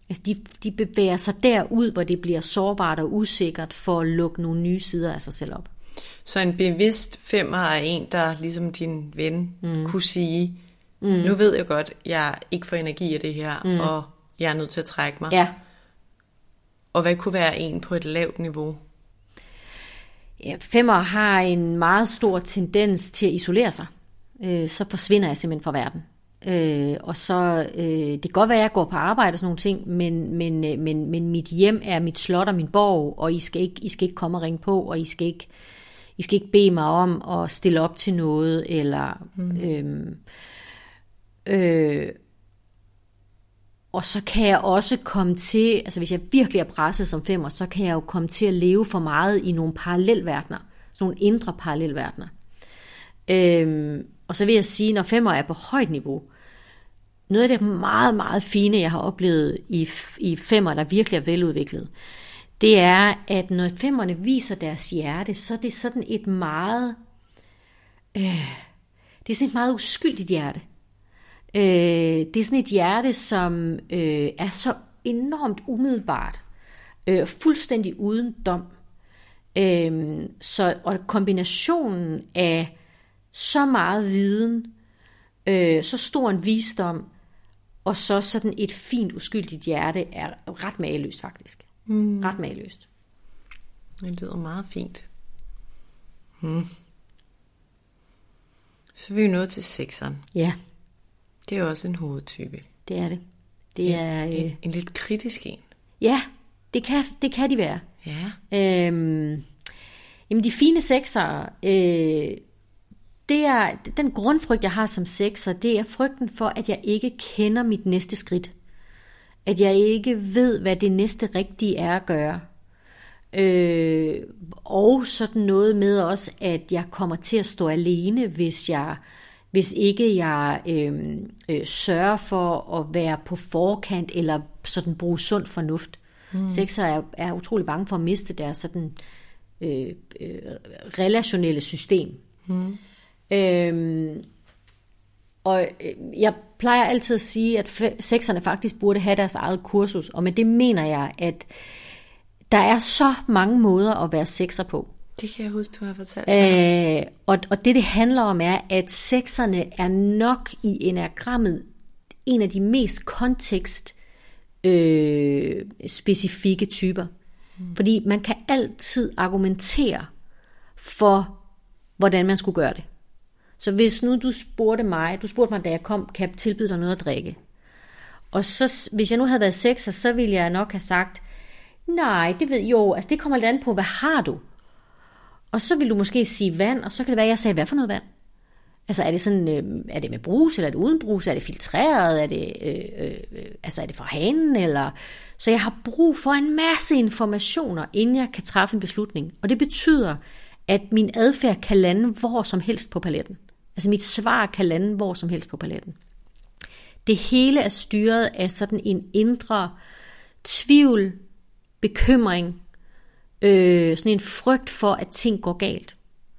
Altså de, de bevæger sig derud, hvor det bliver sårbart og usikkert for at lukke nogle nye sider af sig selv op. Så en bevidst femmer er en, der ligesom din ven mm. kunne sige, mm. nu ved jeg godt, jeg ikke får energi af det her, mm. og jeg er nødt til at trække mig. Ja. Og hvad kunne være en på et lavt niveau? Ja, femmer har en meget stor tendens til at isolere sig. Øh, så forsvinder jeg simpelthen fra verden. Øh, og så, øh, det kan godt være, at jeg går på arbejde og sådan nogle ting, men, men, men, men mit hjem er mit slot og min borg, og I skal ikke, I skal ikke komme og ringe på, og I skal ikke, I skal ikke bede mig om at stille op til noget, eller... Mm. Øh, øh, og så kan jeg også komme til, altså hvis jeg virkelig er presset som femmer, så kan jeg jo komme til at leve for meget i nogle parallelverdener, sådan nogle indre parallelverdener. Øh, og så vil jeg sige, når femmer er på højt niveau, noget af det meget, meget fine, jeg har oplevet i, i femmer, der virkelig er veludviklet, det er, at når femmerne viser deres hjerte, så er det sådan et meget, øh, det er sådan et meget uskyldigt hjerte. Øh, det er sådan et hjerte, som øh, er så enormt umiddelbart, øh, fuldstændig uden dom. Øh, så, og kombinationen af så meget viden, øh, så stor en visdom, og så sådan et fint, uskyldigt hjerte, er ret mageløst faktisk. Mm. Ret mageløst. Det lyder meget fint. Hmm. Så er vi jo nået til sekseren. Ja. Det er jo også en hovedtype. Det er det. Det en, er øh... en, en lidt kritisk en. Ja, det kan, det kan de være. Ja. Øhm, jamen de fine sekser, øh, det er den grundfrygt, jeg har som sekser, det er frygten for, at jeg ikke kender mit næste skridt. At jeg ikke ved, hvad det næste rigtige er at gøre. Øh, og sådan noget med også, at jeg kommer til at stå alene, hvis jeg, hvis ikke jeg øh, øh, sørger for at være på forkant, eller sådan bruge sund fornuft. Mm. Sekser er, er utrolig bange for at miste deres sådan, øh, øh, relationelle system. Mm. Øhm, og jeg plejer altid at sige, at sekserne faktisk burde have deres eget kursus, og med det mener jeg, at der er så mange måder at være sekser på. Det kan jeg huske, du har fortalt. Øh, og, og det det handler om er, at sekserne er nok i enagrammet en af de mest kontekst øh, specifikke typer. Mm. Fordi man kan altid argumentere for, hvordan man skulle gøre det. Så hvis nu du spurgte mig, du spurgte mig, da jeg kom, kan jeg tilbyde dig noget at drikke? Og så, hvis jeg nu havde været sekser, så ville jeg nok have sagt, nej, det ved jo, altså det kommer lidt an på, hvad har du? Og så vil du måske sige vand, og så kan det være, at jeg sagde, hvad for noget vand? Altså er det sådan, øh, er det med brus, eller er det uden brus? Er det filtreret? Er det, øh, øh, altså er det fra hanen? Eller... Så jeg har brug for en masse informationer, inden jeg kan træffe en beslutning. Og det betyder, at min adfærd kan lande hvor som helst på paletten. Altså mit svar kan lande hvor som helst på paletten. Det hele er styret af sådan en indre tvivl, bekymring, øh, sådan en frygt for, at ting går galt.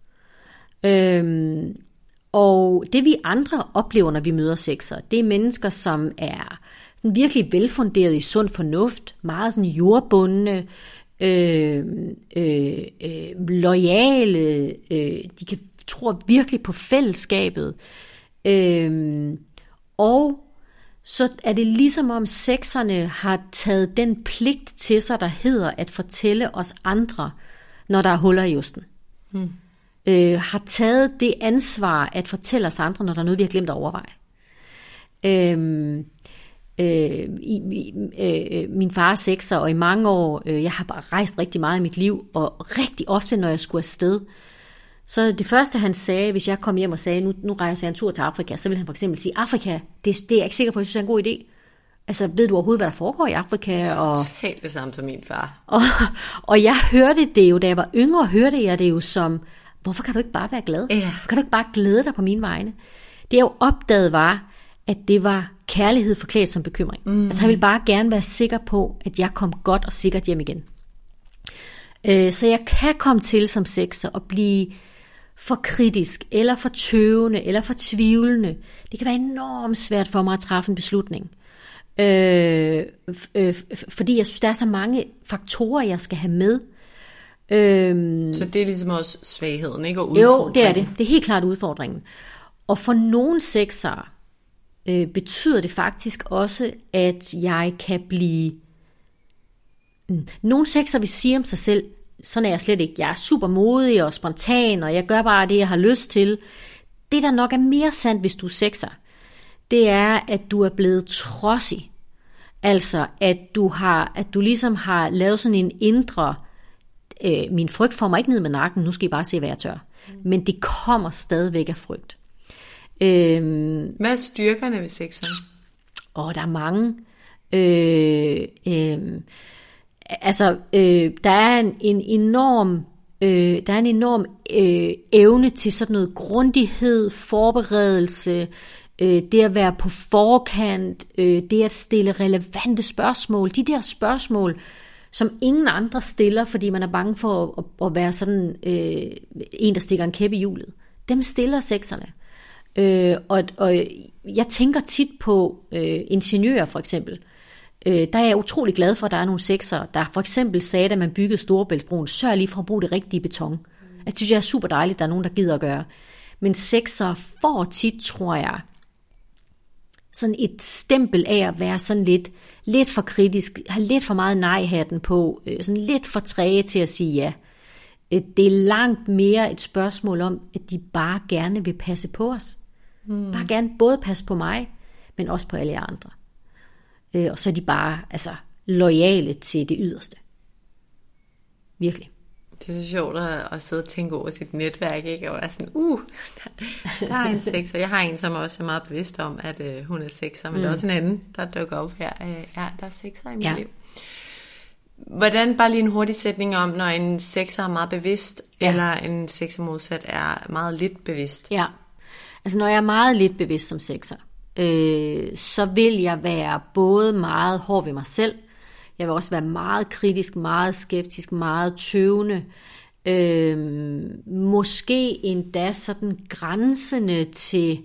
Øhm, og det vi andre oplever, når vi møder sekser, det er mennesker, som er sådan virkelig velfunderet i sund fornuft, meget sådan jordbundne, øh, øh, øh, loyale, øh, de kan tror virkelig på fællesskabet, øh, og så er det ligesom om sekserne har taget den pligt til sig, der hedder at fortælle os andre, når der er huller i osten. Hmm. Øh, har taget det ansvar at fortælle os andre, når der er noget, vi har glemt at overveje. Øh, øh, i, øh, min far er sekser, og i mange år, øh, jeg har rejst rigtig meget i mit liv, og rigtig ofte, når jeg skulle afsted, så det første, han sagde, hvis jeg kom hjem og sagde, nu, nu rejser jeg en tur til Afrika, så ville han for eksempel sige, Afrika, det, det er jeg ikke sikker på, at jeg synes er en god idé. Altså, ved du overhovedet, hvad der foregår i Afrika? Og, helt det samme som min far. Og, og jeg hørte det jo, da jeg var yngre, hørte jeg det jo som, hvorfor kan du ikke bare være glad? Ja. Kan du ikke bare glæde dig på mine vegne? Det jeg jo opdagede var, at det var kærlighed forklædt som bekymring. Mm. Altså, jeg ville bare gerne være sikker på, at jeg kom godt og sikkert hjem igen. Øh, så jeg kan komme til som sekser og blive for kritisk, eller for tøvende, eller for tvivlende. Det kan være enormt svært for mig at træffe en beslutning. Øh, øh, fordi jeg synes, der er så mange faktorer, jeg skal have med. Øh, så det er ligesom også svagheden, ikke? Og udfordringen. Jo, det er det. Det er helt klart udfordringen. Og for nogle seksere øh, betyder det faktisk også, at jeg kan blive... Mm, nogle sekser vil sige om sig selv, sådan er jeg slet ikke. Jeg er super modig og spontan, og jeg gør bare det, jeg har lyst til. Det, der nok er mere sandt, hvis du er sekser, det er, at du er blevet trodsig. Altså, at du, har, at du ligesom har lavet sådan en indre... Øh, min frygt får mig ikke ned med nakken, nu skal I bare se, hvad jeg tør. Mm. Men det kommer stadigvæk af frygt. Øhm, hvad er styrkerne ved sekseren? Åh, der er mange. Øh, øh, altså, øh, der er en, en enorm... Øh, der er en enorm øh, evne til sådan noget grundighed, forberedelse, øh, det at være på forkant, øh, det at stille relevante spørgsmål. De der spørgsmål, som ingen andre stiller, fordi man er bange for at, at, at være sådan øh, en, der stikker en kæp i hjulet. Dem stiller sekserne. Øh, og, og jeg tænker tit på øh, ingeniører for eksempel. Øh, der er jeg utrolig glad for, at der er nogle sekser, der for eksempel sagde, da man byggede Storebæltsbroen, sørg lige for at bruge det rigtige beton. Mm. Jeg synes, det er super dejligt, at der er nogen, der gider at gøre. Men sekser får tit, tror jeg, sådan et stempel af at være sådan lidt, lidt for kritisk, have lidt for meget nej-hatten på, øh, sådan lidt for træge til at sige ja. Øh, det er langt mere et spørgsmål om, at de bare gerne vil passe på os. Mm. Bare gerne både passe på mig, men også på alle jer andre. Øh, og så er de bare altså, loyale til det yderste. Virkelig. Det er så sjovt at, at sidde og tænke over sit netværk, ikke? Og være sådan, uh, der er en sekser. Jeg har en, som også er meget bevidst om, at øh, hun er sekser, men mm. der er også en anden, der dukker op her. Øh, ja, der er sekser i mit ja. liv. Hvordan, bare lige en hurtig sætning om, når en sekser er meget bevidst, ja. eller en sekser modsat er meget lidt bevidst? Ja, altså når jeg er meget lidt bevidst som sekser, øh, så vil jeg være både meget hård ved mig selv. Jeg vil også være meget kritisk, meget skeptisk, meget tøvende. Øh, måske endda sådan grænsende til...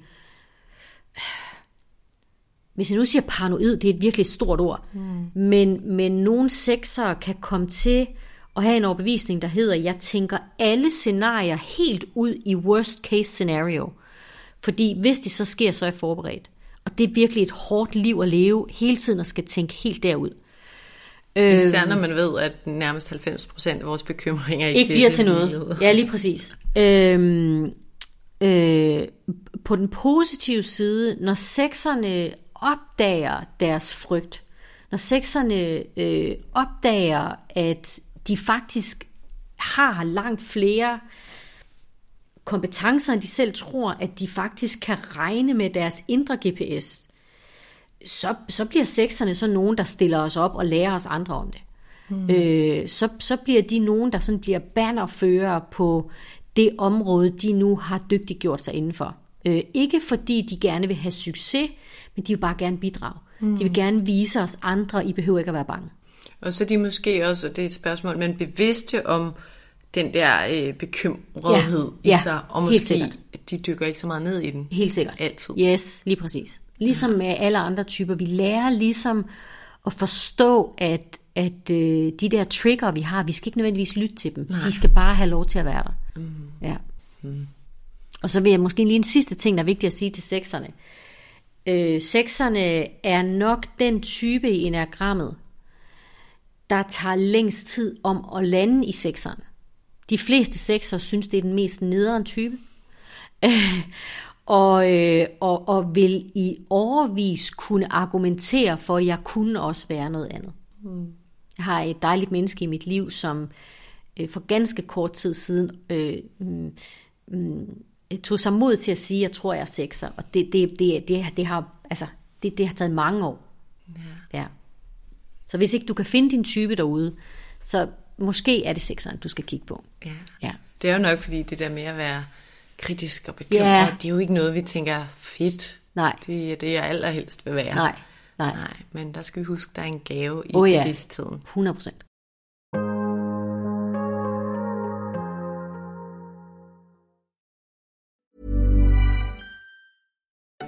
Hvis jeg nu siger paranoid, det er et virkelig stort ord. Mm. Men, men nogle sekser kan komme til at have en overbevisning, der hedder, jeg tænker alle scenarier helt ud i worst case scenario. Fordi hvis det så sker, så er jeg forberedt. Og det er virkelig et hårdt liv at leve, hele tiden at skal tænke helt derud. Især når man ved, at nærmest halvfems procent af vores bekymringer ikke, ikke bliver til noget. Ja, lige præcis. Øhm, øh, på den positive side, når sekserne opdager deres frygt, når sekserne øh, opdager, at de faktisk har langt flere kompetencer, end de selv tror, at de faktisk kan regne med deres indre G P S, så, så bliver sekserne så nogen, der stiller os op og lærer os andre om det. Mm. Øh, så, så bliver de nogen, der sådan bliver bannerfører på det område, de nu har dygtiggjort sig indenfor. Øh, ikke fordi de gerne vil have succes, men de vil bare gerne bidrage. Mm. De vil gerne vise os andre, I behøver ikke at være bange. Og så er de måske også, og det er et spørgsmål, men bevidste om den der øh, bekymrethed ja, i ja, sig, og måske de dykker ikke så meget ned i den. Helt sikkert. Altid. Yes, lige præcis. Ligesom med alle andre typer. Vi lærer ligesom at forstå, at, at øh, de der trigger, vi har, vi skal ikke nødvendigvis lytte til dem. Nej. De skal bare have lov til at være der. Mm. Ja. Mm. Og så vil jeg måske lige en sidste ting, der er vigtigt at sige til sekserne. Øh, sekserne er nok den type i enagrammet, der tager længst tid om at lande i sekseren. De fleste sekser synes, det er den mest nederen type. og, øh, og, og vil i årevis kunne argumentere for, at jeg kunne også være noget andet. Mm. Jeg har et dejligt menneske i mit liv, som øh, for ganske kort tid siden øh, mm, mm, tog sig mod til at sige, at jeg tror, jeg er sekser. Og det, det, det, det, det, har, altså, det, det har taget mange år. Ja. Ja. Så hvis ikke du kan finde din type derude, så måske er det sekseren, du skal kigge på. Ja. Ja. Det er jo nok, fordi det der med at være kritisk og bekymret, ja. Det er jo ikke noget, vi tænker fedt. Nej. Det er det, jeg allerhelst vil være. Nej. Nej. Nej, men der skal vi huske, der er en gave i oh, ja. bevidstheden. hundrede procent.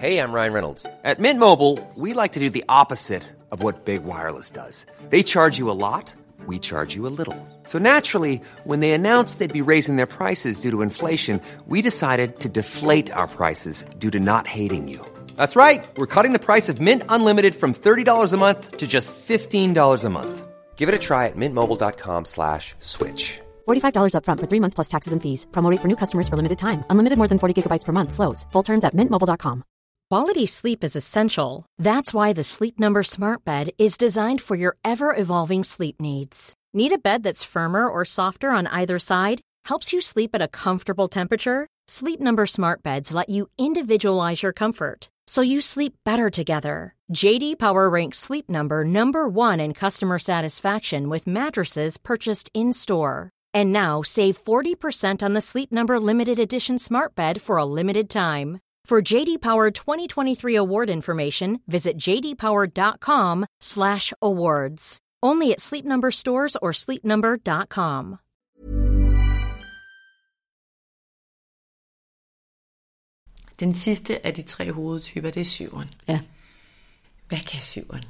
Hey, I'm Ryan Reynolds. At Mint Mobile, we like to do the opposite of what Big Wireless does. They charge you a lot, we charge you a little. So naturally, when they announced they'd be raising their prices due to inflation, we decided to deflate our prices due to not hating you. That's right. We're cutting the price of Mint Unlimited from thirty dollars a month to just fifteen dollars a month. Give it a try at mintmobile.com slash switch. forty-five dollars up front for three months plus taxes and fees. Promo rate for new customers for limited time. Unlimited more than forty gigabytes per month. Slows full terms at mint mobile dot com. Quality sleep is essential. That's why the Sleep Number Smart Bed is designed for your ever-evolving sleep needs. Need a bed that's firmer or softer on either side? Helps you sleep at a comfortable temperature? Sleep Number Smart Beds let you individualize your comfort, so you sleep better together. J D Power ranks Sleep Number number one in customer satisfaction with mattresses purchased in-store. And now save forty percent on the Sleep Number Limited Edition Smart Bed for a limited time. For J D Power twenty twenty-three award information, visit j d power dot com slash awards. Only at Sleep Number stores or sleep number dot com. Den sidste af de tre hovedtyper, det er syveren. Ja. Hvad kan syveren?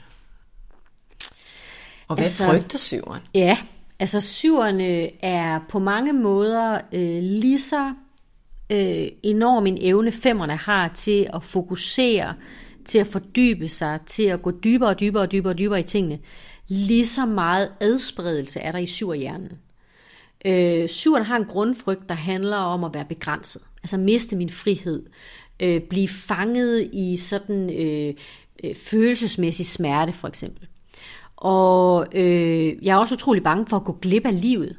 Og hvad altså, frygter syveren? Ja, altså syverne er på mange måder øh, lige så øh, enorm en evne femmerne har til at fokusere, til at fordybe sig, til at gå dybere og dybere og dybere og dybere i tingene. Lige så meget adspredelse er der i syverhjernen. Øh, syveren har en grundfrygt, der handler om at være begrænset. Altså miste min frihed. Øh, blive fanget i sådan øh, øh, følelsesmæssig smerte, for eksempel. Og øh, jeg er også utrolig bange for at gå glip af livet.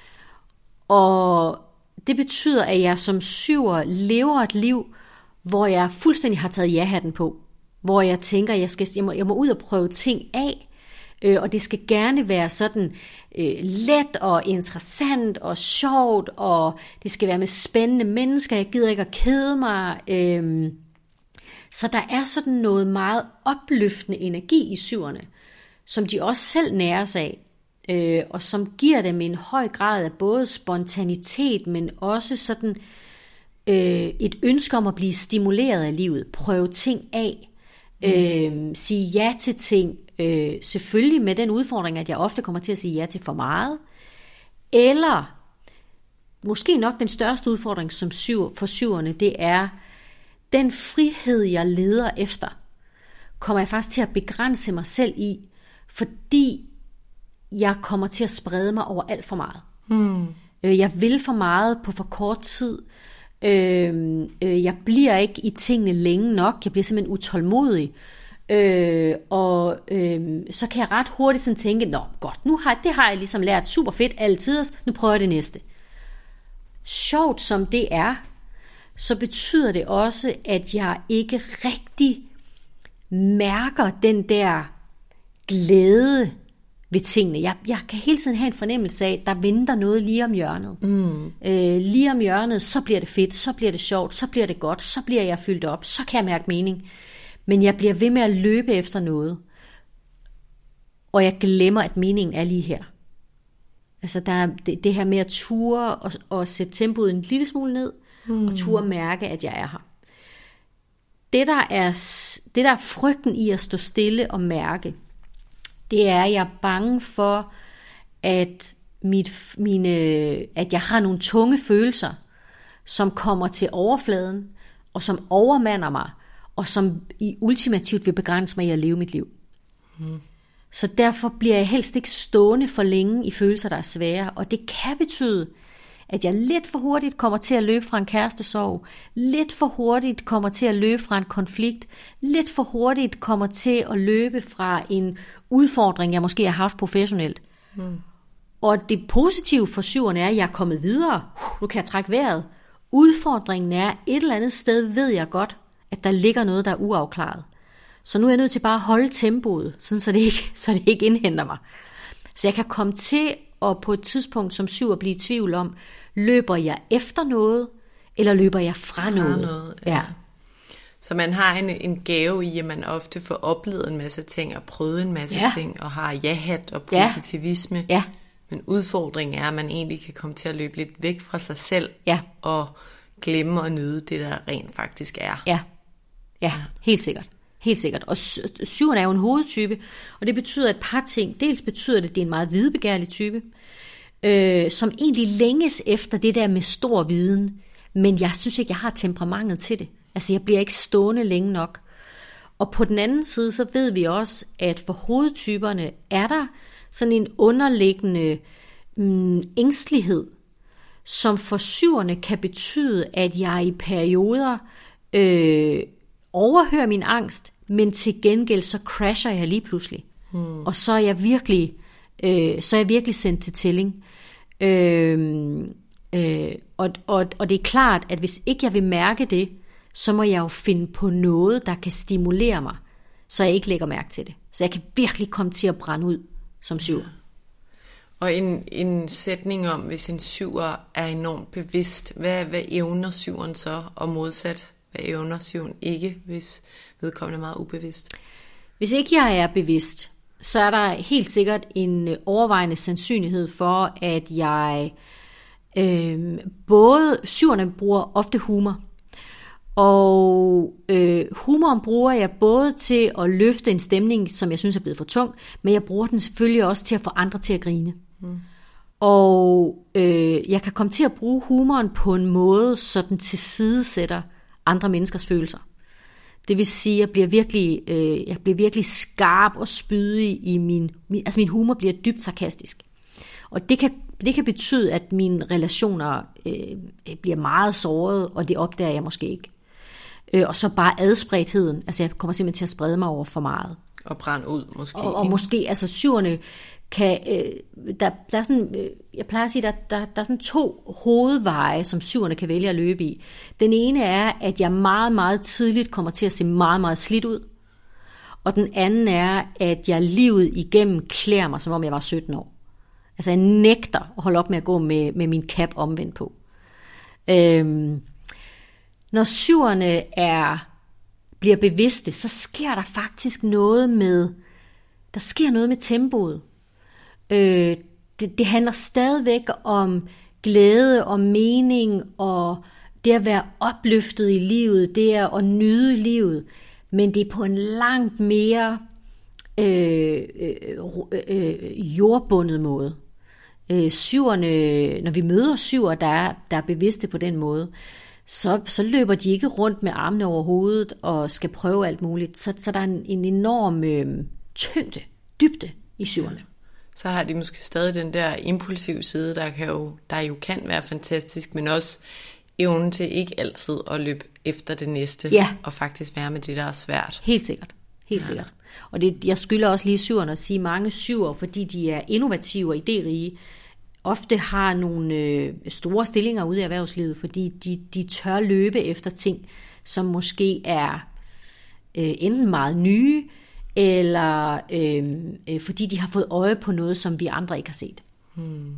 Og det betyder, at jeg som syver lever et liv, hvor jeg fuldstændig har taget ja-hatten på. Hvor jeg tænker, at jeg, skal, jeg, må, jeg må ud og prøve ting af. Øh, og det skal gerne være sådan øh, let og interessant og sjovt. Og det skal være med spændende mennesker. Jeg gider ikke at kede mig. Øh, så der er sådan noget meget opløftende energi i syverne, som de også selv næres af, øh, og som giver dem en høj grad af både spontanitet, men også sådan øh, et ønske om at blive stimuleret af livet, prøve ting af, øh, sige ja til ting, øh, selvfølgelig med den udfordring, at jeg ofte kommer til at sige ja til for meget, eller måske nok den største udfordring som syv, for syverne, det er den frihed, jeg leder efter, kommer jeg faktisk til at begrænse mig selv i, fordi jeg kommer til at sprede mig over alt for meget. Hmm. Jeg vil for meget på for kort tid. Jeg bliver ikke i tingene længe nok. Jeg bliver simpelthen utålmodig. Og så kan jeg ret hurtigt sådan tænke, nå godt, nu har, det har jeg ligesom lært super fedt altid, nu prøver jeg det næste. Sjovt som det er, så betyder det også, at jeg ikke rigtig mærker den der glæde ved tingene. Jeg, jeg kan hele tiden have en fornemmelse af, at der venter noget lige om hjørnet. Mm. Øh, lige om hjørnet, så bliver det fedt, så bliver det sjovt, så bliver det godt, så bliver jeg fyldt op, så kan jeg mærke mening. Men jeg bliver ved med at løbe efter noget. Og jeg glemmer, at meningen er lige her. Altså der er det, det her med at ture og, og sætte tempoet en lille smule ned, mm. og ture mærke, at jeg er her. Det der er, det der er frygten i at stå stille og mærke, det er, at jeg er bange for, at, mit, mine, at jeg har nogle tunge følelser, som kommer til overfladen, og som overmander mig, og som i ultimativt vil begrænse mig i at leve mit liv. Mm. Så derfor bliver jeg helst ikke stående for længe i følelser, der er svære, og det kan betyde, at jeg lidt for hurtigt kommer til at løbe fra en kærestesorg, lidt for hurtigt kommer til at løbe fra en konflikt, lidt for hurtigt kommer til at løbe fra en udfordring, jeg måske har haft professionelt. Mm. Og det positive for syverne er, at jeg er kommet videre. Nu kan jeg trække vejret. Udfordringen er, et eller andet sted ved jeg godt, at der ligger noget, der er uafklaret. Så nu er jeg nødt til bare at holde tempoet, sådan så det ikke, så det ikke indhenter mig. Så jeg kan komme til at på et tidspunkt som syv at blive i tvivl om, løber jeg efter noget, eller løber jeg fra, fra noget? noget ja. Ja. Så man har en, en gave i, at man ofte får oplevet en masse ting, og prøvet en masse ja. ting, og har ja-hat og positivisme. Ja. Ja. Men udfordringen er, at man egentlig kan komme til at løbe lidt væk fra sig selv, ja. og glemme at nyde det, der rent faktisk er. Ja. Ja, helt sikkert. Helt sikkert. Og syveren er jo en hovedtype, og det betyder et par ting. Dels betyder det, at det er en meget videbegærlig type, øh, som egentlig længes efter det der med stor viden, men jeg synes ikke, jeg har temperamentet til det. Altså, jeg bliver ikke stående længe nok. Og på den anden side, så ved vi også, at for hovedtyperne er der sådan en underliggende mm, ængstelighed, som for syverne kan betyde, at jeg i perioder øh, overhører min angst, men til gengæld så crasher jeg lige pludselig. Hmm. Og så er jeg virkelig, øh, så er jeg virkelig sendt til tælling. Øh, øh, og, og, og det er klart, at hvis ikke jeg vil mærke det, så må jeg jo finde på noget, der kan stimulere mig, så jeg ikke lægger mærke til det. Så jeg kan virkelig komme til at brænde ud som syver. Og en, en sætning om, hvis en syver er enormt bevidst, hvad, hvad evner syveren så, og modsat, hvad evner syveren ikke, hvis vedkommende er meget ubevidst? Hvis ikke jeg er bevidst, så er der helt sikkert en overvejende sandsynlighed for, at jeg øh, både, syverne bruger ofte humor, og øh, humoren bruger jeg både til at løfte en stemning, som jeg synes er blevet for tung, men jeg bruger den selvfølgelig også til at få andre til at grine. Mm. Og øh, jeg kan komme til at bruge humoren på en måde, så den tilsidesætter andre menneskers følelser. Det vil sige, at jeg bliver virkelig, øh, jeg bliver virkelig skarp og spydig i min, min, altså min humor bliver dybt sarkastisk. Og det kan, det kan betyde, at mine relationer øh, bliver meget såret, og det opdager jeg måske ikke. Øh, og så bare adspredtheden, altså jeg kommer simpelthen til at sprede mig over for meget. Og brænde ud måske. Og, og måske, altså syverne kan, øh, der, der er sådan, øh, jeg plejer at sige, der, der, der er sådan to hovedveje, som syverne kan vælge at løbe i. Den ene er, at jeg meget, meget tidligt kommer til at se meget, meget slidt ud. Og den anden er, at jeg livet igennem klæder mig, som om jeg var sytten år. Altså jeg nægter at holde op med at gå med, med min cap omvendt på. Øhm, når syverne er, bliver bevidste, så sker der faktisk noget med, der sker noget med tempoet. Øh, det, det handler stadigvæk om glæde og mening, og det at være opløftet i livet, det er at nyde livet, men det er på en langt mere øh, øh, øh, jordbundet måde. Øh, syverne, når vi møder syver, der er, der er bevidste på den måde, så, så løber de ikke rundt med armene over hovedet og skal prøve alt muligt. Så, så der er en, en enorm øh, tyngde, dybde i syverne. Så har de måske stadig den der impulsive side, der, kan jo, der jo kan være fantastisk, men også evnen til ikke altid at løbe efter det næste, ja. Og faktisk være med det, der er svært. Helt sikkert. Helt ja. sikkert. Og det, jeg skylder også lige syverne at sige, mange syver, fordi de er innovative og idérige, ofte har nogle øh, store stillinger ude i erhvervslivet, fordi de, de tør løbe efter ting, som måske er øh, enten meget nye, eller øh, øh, fordi de har fået øje på noget, som vi andre ikke har set. Hmm.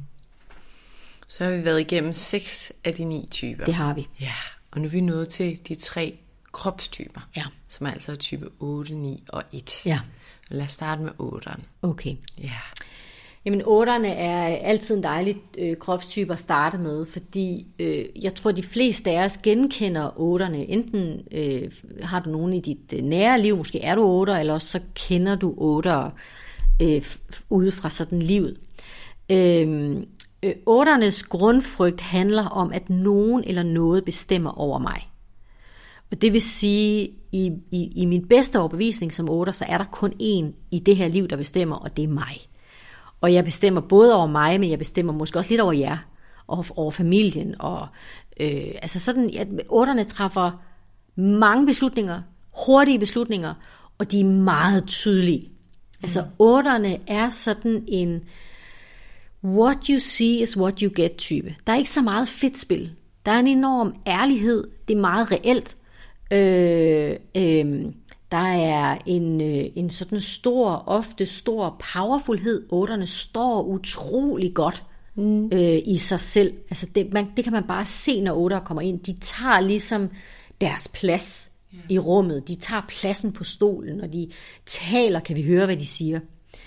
Så har vi været igennem seks af de ni typer. Det har vi. Ja, og nu er vi nået til de tre kropstyper, ja. Som er altså type otte, ni og et. Ja. Lad os starte med otteren. Okay. Ja. Jamen, otterne er altid en dejlig øh, kropstype at starte med, fordi øh, jeg tror, de fleste af os genkender otterne. Enten øh, har du nogen i dit øh, nære liv, måske er du otter, eller også så kender du otter øh, ude fra sådan livet. Øh, øh, otternes grundfrygt handler om, at nogen eller noget bestemmer over mig. Og det vil sige, i, i, i min bedste overbevisning som otter, så er der kun én i det her liv, der bestemmer, og det er mig. Og jeg bestemmer både over mig, men jeg bestemmer måske også lidt over jer, og over familien. Og, øh, altså sådan, at otterne træffer mange beslutninger, hurtige beslutninger, og de er meget tydelige. Mm. Altså otterne er sådan en what you see is what you get type. Der er ikke så meget fedtspil. Der er en enorm ærlighed. Det er meget reelt. Øh, øh, Der er en, en sådan stor, ofte stor powerfulhed. Otterne står utrolig godt mm. øh, i sig selv. Altså det, man, det kan man bare se, når otter kommer ind. De tager ligesom deres plads yeah. i rummet. De tager pladsen på stolen, og de taler, kan vi høre, hvad de siger.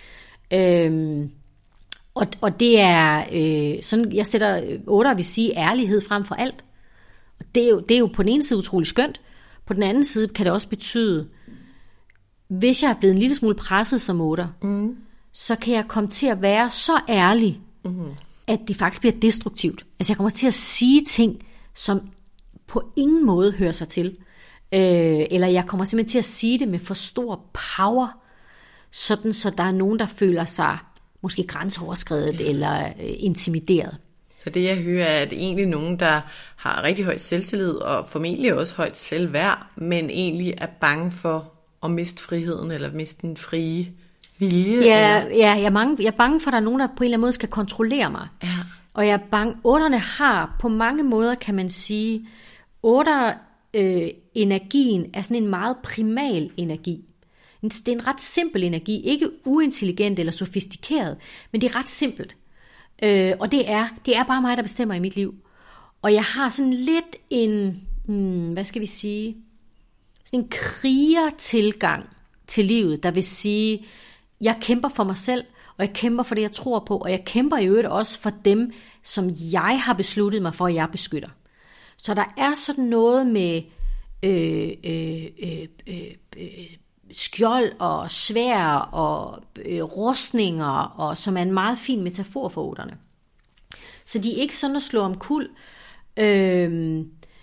Øhm, og, og det er øh, sådan, jeg sætter otter, vil sige ærlighed frem for alt. Og det er, jo, det er jo på den ene side utrolig skønt. På den anden side kan det også betyde, hvis jeg er blevet en lille smule presset som otter, mm. så kan jeg komme til at være så ærlig, mm. at det faktisk bliver destruktivt. Altså jeg kommer til at sige ting, som på ingen måde hører sig til. Øh, eller jeg kommer simpelthen til at sige det med for stor power, sådan så der er nogen, der føler sig måske grænseoverskredet ja. eller øh, intimideret. Så det jeg hører er, at egentlig nogen, der har rigtig højt selvtillid og formentlig også højt selvværd, men egentlig er bange for at miste friheden eller miste den frie vilje. Ja, ja jeg, er mange, jeg er bange for, at der er nogen, der på en eller anden måde skal kontrollere mig. Ja. Og jeg er bange, otterne har på mange måder, kan man sige, otter øh, energien er sådan en meget primal energi. Det er en ret simpel energi, ikke uintelligent eller sofistikeret, men det er ret simpelt. Øh, og det er, det er bare mig, der bestemmer i mit liv. Og jeg har sådan lidt en, hmm, hvad skal vi sige, sådan en krigertilgang til livet, der vil sige, jeg kæmper for mig selv, og jeg kæmper for det, jeg tror på, og jeg kæmper i øvrigt også for dem, som jeg har besluttet mig for, at jeg beskytter. Så der er sådan noget med øh, øh, øh, øh, skjold og svær og øh, rustninger, og som er en meget fin metafor for otterne. Så de er ikke sådan at slå omkuld. Øh,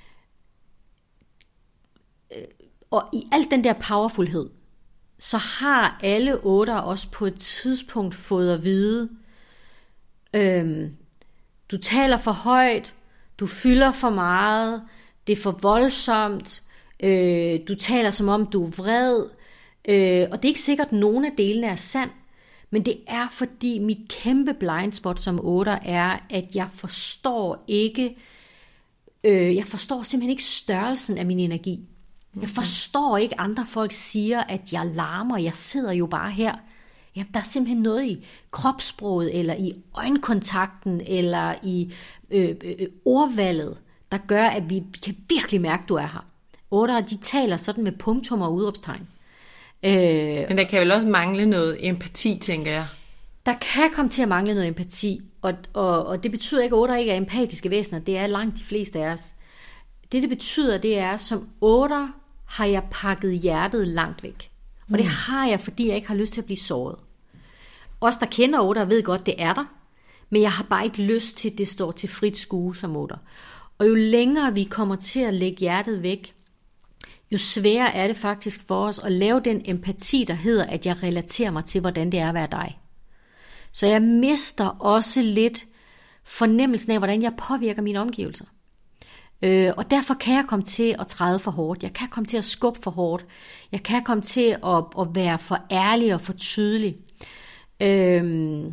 og i al den der powerfulhed, så har alle otter også på et tidspunkt fået at vide, øh, du taler for højt, du fylder for meget, det er for voldsomt, øh, du taler som om du er vred, øh, og det er ikke sikkert, at nogen af delene er sand, men det er fordi mit kæmpe blindspot som otter er, at jeg forstår ikke, øh, jeg forstår simpelthen ikke størrelsen af min energi. Jeg forstår ikke, andre folk siger, at jeg larmer, jeg sidder jo bare her. Jamen, der er simpelthen noget i kropssproget, eller i øjenkontakten, eller i øh, øh, ordvalget, der gør, at vi, vi kan virkelig mærke, at du er her. Otter, de taler sådan med punktum og udråbstegn. Øh, Men der kan vel også mangle noget empati, tænker jeg. Der kan komme til at mangle noget empati, og, og, og det betyder ikke, at otter ikke er empatiske væsener. Det er langt de fleste af os. Det, det betyder, det er, som otter har jeg pakket hjertet langt væk. Og det har jeg, fordi jeg ikke har lyst til at blive såret. Os, der kender otter, ved godt, det er der. Men jeg har bare ikke lyst til, at det står til frit skue som otter. Og jo længere vi kommer til at lægge hjertet væk, jo sværere er det faktisk for os at lave den empati, der hedder, at jeg relaterer mig til, hvordan det er at være dig. Så jeg mister også lidt fornemmelsen af, hvordan jeg påvirker mine omgivelser. Øh, og derfor kan jeg komme til at træde for hårdt. Jeg kan komme til at skubbe for hårdt. Jeg kan komme til at, at være for ærlig og for tydelig. Øh,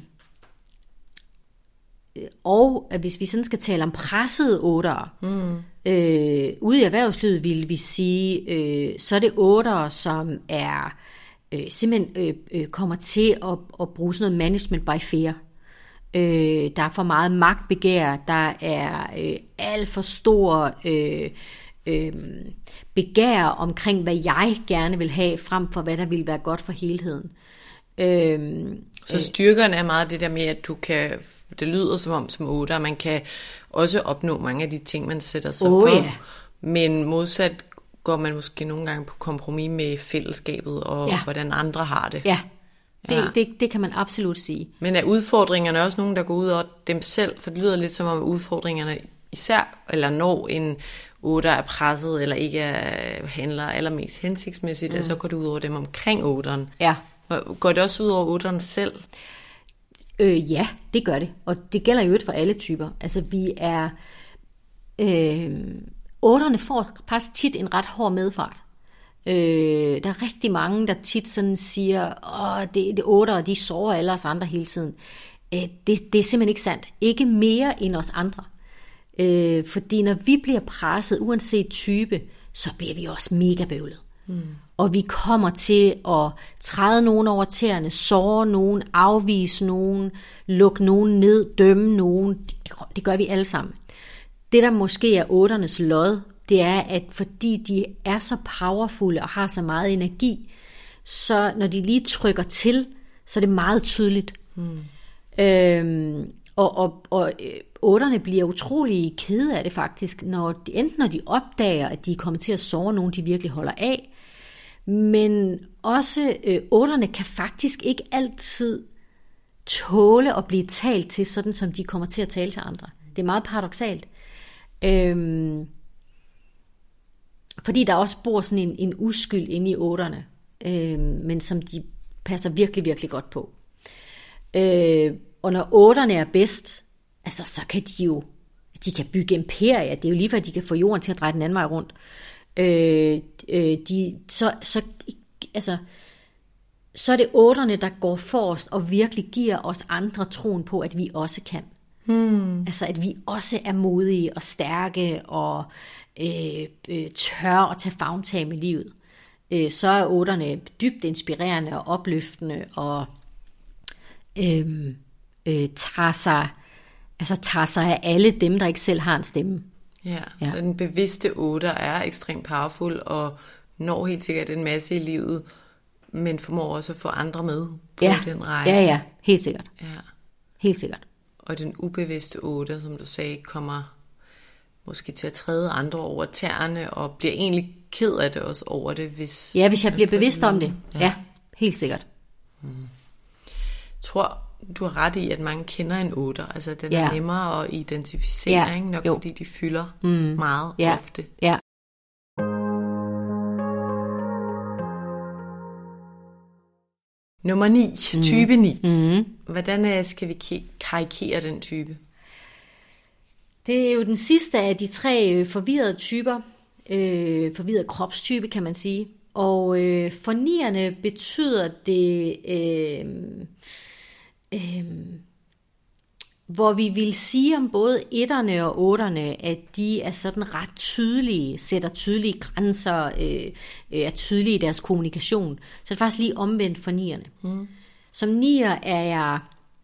og hvis vi sådan skal tale om pressede ottere, mm. øh, ude i erhvervslivet vil vi sige, øh, så er det ottere, som er øh, simpelthen øh, øh, kommer til at, at bruge sådan noget management by fear. Øh, der er for meget magtbegær, der er øh, alt for stor øh, øh, begær omkring, hvad jeg gerne vil have, frem for hvad der vil være godt for helheden. Øh, Så styrkerne er meget det der med, at du kan, det lyder som om som otter, man kan også opnå mange af de ting, man sætter sig oh, for. Ja. Men modsat går man måske nogle gange på kompromis med fællesskabet og ja. hvordan andre har det. Ja. Det, ja. det, det kan man absolut sige. Men er udfordringerne også nogen, der går ud over dem selv? For det lyder lidt som om udfordringerne især, eller når en otter er presset, eller ikke er, handler allermest hensigtsmæssigt, mm. så går det ud over dem omkring otteren. Ja. Går det også ud over otteren selv? Øh, ja, det gør det. Og det gælder jo ikke for alle typer. Altså vi er... Øh, otterne får faktisk tit en ret hård medfart. Øh, der er rigtig mange, der tit sådan siger, åh, det, det otter, de sover alle os andre hele tiden. Øh, det, det er simpelthen ikke sandt. Ikke mere end os andre. Øh, fordi når vi bliver presset, uanset type, så bliver vi også mega bøvlet. Mm. Og vi kommer til at træde nogen over tæerne, såre nogen, afvise nogen, lukke nogen ned, dømme nogen. Det, det gør vi alle sammen. Det, der måske er otternes lod, det er, at fordi de er så powerfulde og har så meget energi, så når de lige trykker til, så er det meget tydeligt. Mm. Øhm, og og, og otterne bliver utrolig kede af det faktisk, når de, enten når de opdager, at de er kommet til at sove nogen, de virkelig holder af, men også øh, otterne kan faktisk ikke altid tåle at blive talt til, sådan som de kommer til at tale til andre. Det er meget paradoksalt. Øhm, fordi der også bor sådan en, en uskyld inde i otterne, øhm, men som de passer virkelig, virkelig godt på. Øh, og når otterne er bedst, altså så kan de jo, de kan bygge imperier, det er jo lige før de kan få jorden til at dreje den anden vej rundt. Øh, øh, de, så, så, altså, så er det otterne, der går forrest og virkelig giver os andre troen på, at vi også kan. Hmm. Altså at vi også er modige og stærke og øh, øh, tør at tage favntag med livet. Øh, så er otterne dybt inspirerende og opløftende og øh, øh, tager sig, altså tager sig af alle dem, der ikke selv har en stemme. Ja, ja. Så den bevidste otter er ekstremt powerful og når helt sikkert en masse i livet, men formår også at få andre med på ja. den rejse. Ja, ja, helt sikkert. Ja. Helt sikkert. Og den ubevidste otter, som du sagde, kommer måske til at træde andre over tæerne, og bliver egentlig ked af det også over det, hvis... Ja, hvis jeg bliver bevidst om det. Ja, ja, helt sikkert. Hmm. Jeg tror, du har ret i, at mange kender en otter. Altså, den ja. er nemmere at identificere, ja. ikke? Nok jo. Fordi de fylder mm. meget ja. ofte. Ja. Nummer ni, mm. type ni. Mm. Hvordan skal vi karikere den type? Det er jo den sidste af de tre forvirrede typer. Øh, forvirrede kropstype, kan man sige. Og øh, for nierne betyder det... Øh, øh, hvor vi vil sige om både etterne og otterne, at de er sådan ret tydelige, sætter tydelige grænser, øh, er tydelige i deres kommunikation. Så det er faktisk lige omvendt for nierne. Mm. Som nier er jeg...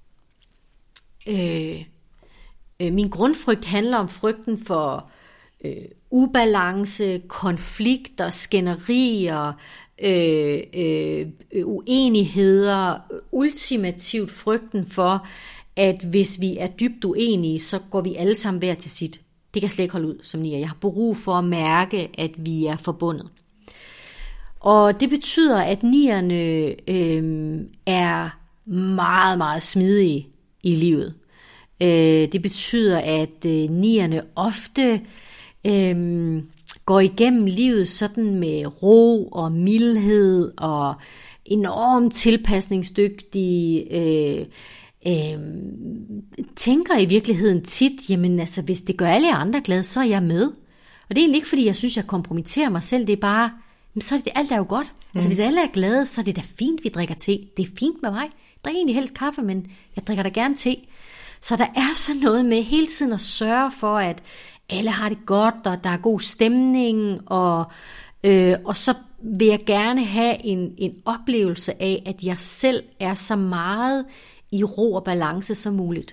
Øh, øh, min grundfrygt handler om frygten for øh, ubalance, konflikter, skænderier, øh, øh, uenigheder, ultimativt frygten for, at hvis vi er dybt uenige, så går vi alle sammen hver til sit. Det kan slet ikke holde ud som nier. Jeg har brug for at mærke, at vi er forbundet. Og det betyder, at nierne øh, er meget, meget smidige i livet. Øh, det betyder, at øh, nierne ofte øh, går igennem livet sådan med ro og mildhed og enormt tilpasningsdygtige. Øh, øh, tænker i virkeligheden tit, jamen altså, hvis det gør alle andre glade, så er jeg med. Og det er egentlig ikke, fordi jeg synes, jeg kompromitterer mig selv. Det er bare, så er det, alt er jo godt. Mm. Altså, hvis alle er glade, så er det da fint, vi drikker te. Det er fint med mig. Jeg drikker egentlig helst kaffe, men jeg drikker da gerne te. Så der er sådan noget med hele tiden at sørge for, at alle har det godt, og der er god stemning, og, øh, og så vil jeg gerne have en, en oplevelse af, at jeg selv er så meget i ro og balance som muligt.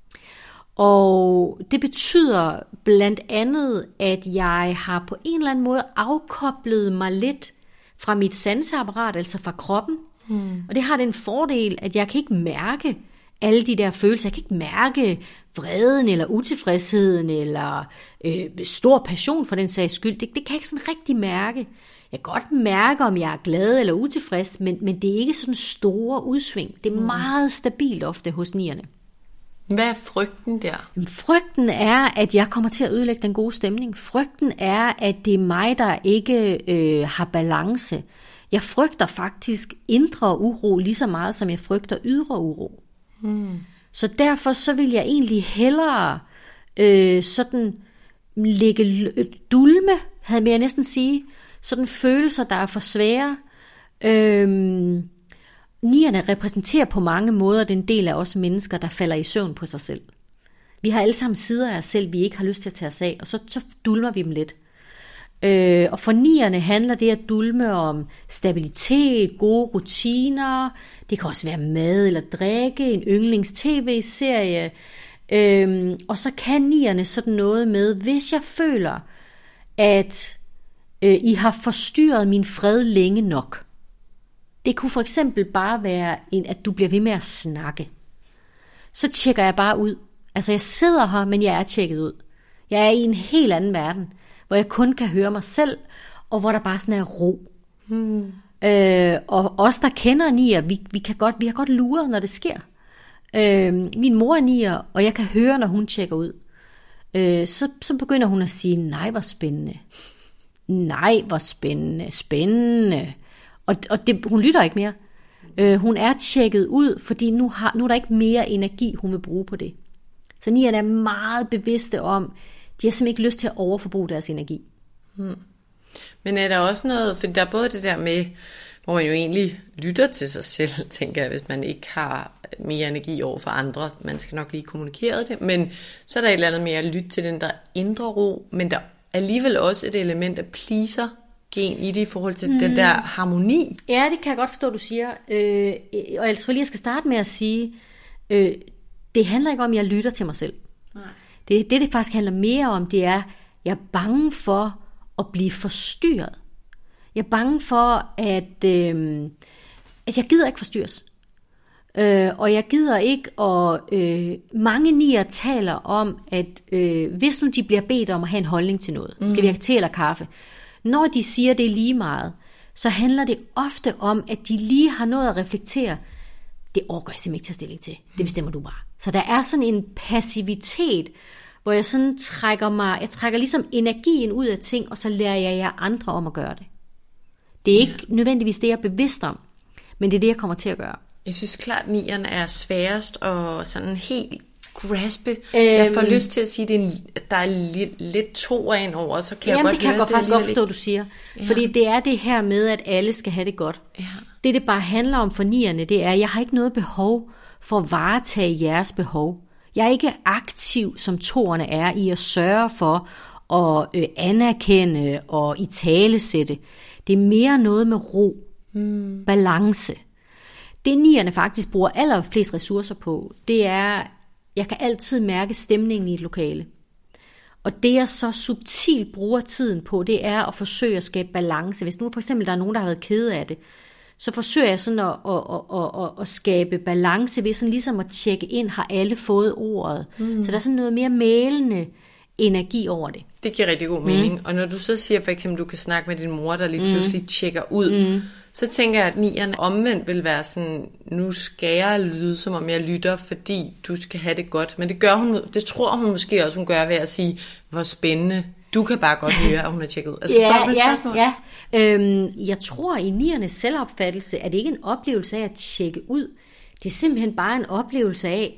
Og det betyder blandt andet, at jeg har på en eller anden måde afkoblet mig lidt fra mit sanseapparat, altså fra kroppen. Hmm. Og det har den fordel, at jeg kan ikke mærke alle de der følelser. Jeg kan ikke mærke vreden eller utilfredsheden eller øh, stor passion for den sags skyld. Det, det kan jeg ikke sådan rigtig mærke. Jeg kan godt mærke, om jeg er glad eller utilfreds, men, men det er ikke sådan store udsving. Det er hmm. meget stabilt ofte hos nierne. Hvad er frygten der? Frygten er, at jeg kommer til at ødelægge den gode stemning. Frygten er, at det er mig, der ikke øh, har balance. Jeg frygter faktisk indre uro lige så meget, som jeg frygter ydre uro. Hmm. Så derfor så vil jeg egentlig hellere øh, sådan lægge dulme, havde jeg næsten sige, sådan følelser, der er for svære. Øh, Nierne repræsenterer på mange måder den del af os mennesker, der falder i søvn på sig selv. Vi har alle sammen sider af os selv, vi ikke har lyst til at tage os af, og så, så dulmer vi dem lidt. Øh, og for nierne handler det at dulme om stabilitet, gode rutiner. Det kan også være mad eller drikke, en yndlings-tv-serie. Øh, og så kan nierne sådan noget med, hvis jeg føler, at øh, I har forstyrret min fred længe nok. Det kunne for eksempel bare være, en, at du bliver ved med at snakke. Så tjekker jeg bare ud. Altså jeg sidder her, men jeg er tjekket ud. Jeg er i en helt anden verden, hvor jeg kun kan høre mig selv, og hvor der bare sådan er ro. Hmm. Øh, og os, der kender nier, vi, vi, kan godt, vi har godt luret, når det sker. Øh, min mor er nier, og jeg kan høre, når hun tjekker ud. Øh, så, så begynder hun at sige, nej, hvor spændende. Nej, hvor spændende, spændende. Og, og det, hun lytter ikke mere. Øh, hun er tjekket ud, fordi nu, har, nu er der ikke mere energi, hun vil bruge på det. Så nierne er meget bevidste om, de har simpelthen ikke lyst til at overforbruge deres energi. Hmm. Men er der også noget, for der er både det der med, hvor man jo egentlig lytter til sig selv, tænker jeg, hvis man ikke har mere energi over for andre. Man skal nok lige kommunikere det, men så er der et eller andet med at lytte til den der indre ro, men der er alligevel også et element af pleaser-gen i det i forhold til hmm. den der harmoni. Ja, det kan jeg godt forstå, du siger. Øh, og jeg tror lige, jeg skal starte med at sige, øh, det handler ikke om, at jeg lytter til mig selv. Nej. Det, det, det faktisk handler mere om, det er, jeg er bange for at blive forstyrret. Jeg er bange for, at, øh, at jeg gider ikke forstyrres. Øh, og jeg gider ikke, og øh, mange nier taler om, at øh, hvis nu de bliver bedt om at have en holdning til noget, mm. skal vi have te eller kaffe, når de siger, det er lige meget, så handler det ofte om, at de lige har noget at reflektere. Det overgår jeg simpelthen ikke til stilling til. Det bestemmer du bare. Så der er sådan en passivitet, hvor jeg sådan trækker mig, jeg trækker ligesom energien ud af ting, og så lærer jeg jer andre om at gøre det. Det er ikke ja. nødvendigvis det, jeg er bevidst om, men det er det, jeg kommer til at gøre. Jeg synes klart, at nieren er sværest og sådan helt graspe. Øhm, jeg får lyst til at sige, at det er en, der er lidt, lidt to ind over, så kan jamen, jeg godt det kan høre, jeg godt, faktisk godt forstå, du siger. Ja. Fordi det er det her med, at alle skal have det godt. Ja. Det, det bare handler om for nierne, det er, at jeg har ikke noget behov for at varetage jeres behov. Jeg er ikke aktiv, som toerne er, i at sørge for at øh, anerkende og italesætte. Det er mere noget med ro, mm. balance. Det nierne faktisk bruger allerflest ressourcer på, det er, jeg kan altid mærke stemningen i et lokale. Og det jeg så subtilt bruger tiden på, det er at forsøge at skabe balance. Hvis nu for eksempel der er nogen, der har været kede af det, så forsøger jeg sådan at, at, at, at, at skabe balance ved sådan ligesom at tjekke ind, har alle fået ordet. Mm. Så der er sådan noget mere mælende energi over det. Det giver rigtig god mening. Mm. Og når du så siger for eksempel, du kan snakke med din mor, der lige pludselig mm. tjekker ud, mm. så tænker jeg, at nieren omvendt vil være sådan, nu skal jeg lyde, som om jeg lytter, fordi du skal have det godt. Men det gør hun, det tror hun måske også, hun gør ved at sige, hvor spændende. Du kan bare godt høre, at hun har tjekket ud. Altså, ja, forstår du mit ja, spørgsmål? ja. Øhm, jeg tror, i niernes selvopfattelse, er det ikke en oplevelse af at tjekke ud. Det er simpelthen bare en oplevelse af,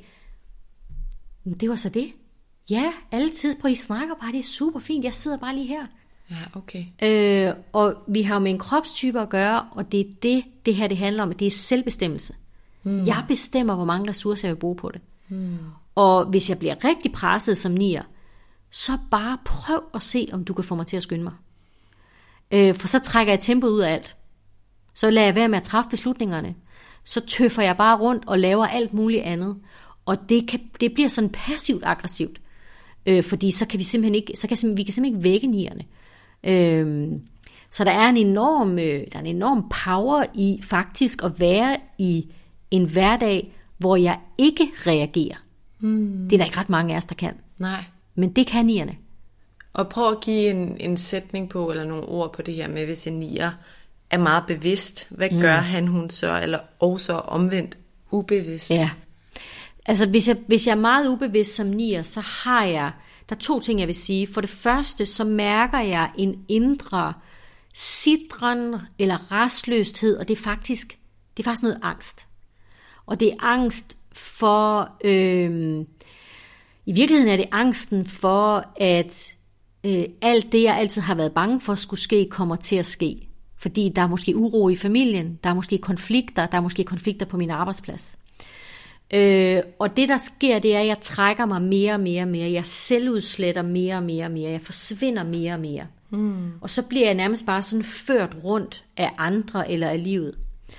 det var så det. Ja, altid på I snakker bare, det er super fint, jeg sidder bare lige her. Ja, okay. Øh, og vi har med en kropstype at gøre, og det er det, det her det handler om, det er selvbestemmelse. Mm. Jeg bestemmer, hvor mange ressourcer jeg vil bruge på det. Mm. Og hvis jeg bliver rigtig presset som nier, så bare prøv at se, om du kan få mig til at skynde mig. Øh, for så trækker jeg tempoet ud af alt. Så lader jeg være med at træffe beslutningerne. Så tøffer jeg bare rundt og laver alt muligt andet. Og det, kan, det bliver sådan passivt aggressivt. Øh, fordi så kan vi simpelthen ikke, så kan vi kan simpelthen ikke vække nierne. Øh, så der er en enorm, øh, der er en enorm power i faktisk at være i en hverdag, hvor jeg ikke reagerer. Hmm. Det er der ikke ret mange af os, der kan. Nej. Men det kan nierne. Og prøv at give en, en sætning på, eller nogle ord på det her med, hvis en nier er meget bevidst. Hvad mm. gør han, hun så, eller også omvendt ubevidst? Ja. Altså, hvis jeg, hvis jeg er meget ubevidst som nier, så har jeg, der er to ting, jeg vil sige. For det første, så mærker jeg en indre sidren eller rastløshed, og det er faktisk, det er faktisk noget angst. Og det er angst for, øh, i virkeligheden er det angsten for, at øh, alt det, jeg altid har været bange for skulle ske, kommer til at ske. Fordi der er måske uro i familien, der er måske konflikter, der er måske konflikter på min arbejdsplads. Øh, og det der sker, det er, at jeg trækker mig mere og mere og mere, jeg selvudsletter mere og mere og mere, jeg forsvinder mere og mere. Mm. Og så bliver jeg nærmest bare sådan ført rundt af andre eller af livet.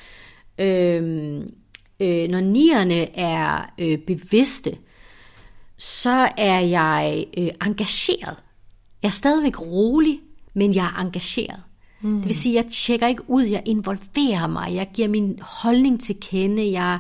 Øh, øh, når nierne er øh, bevidste, så er jeg øh, engageret. Jeg er stadigvæk rolig, men jeg er engageret. Mm. Det vil sige, at jeg tjekker ikke ud, jeg involverer mig, jeg giver min holdning til kende, jeg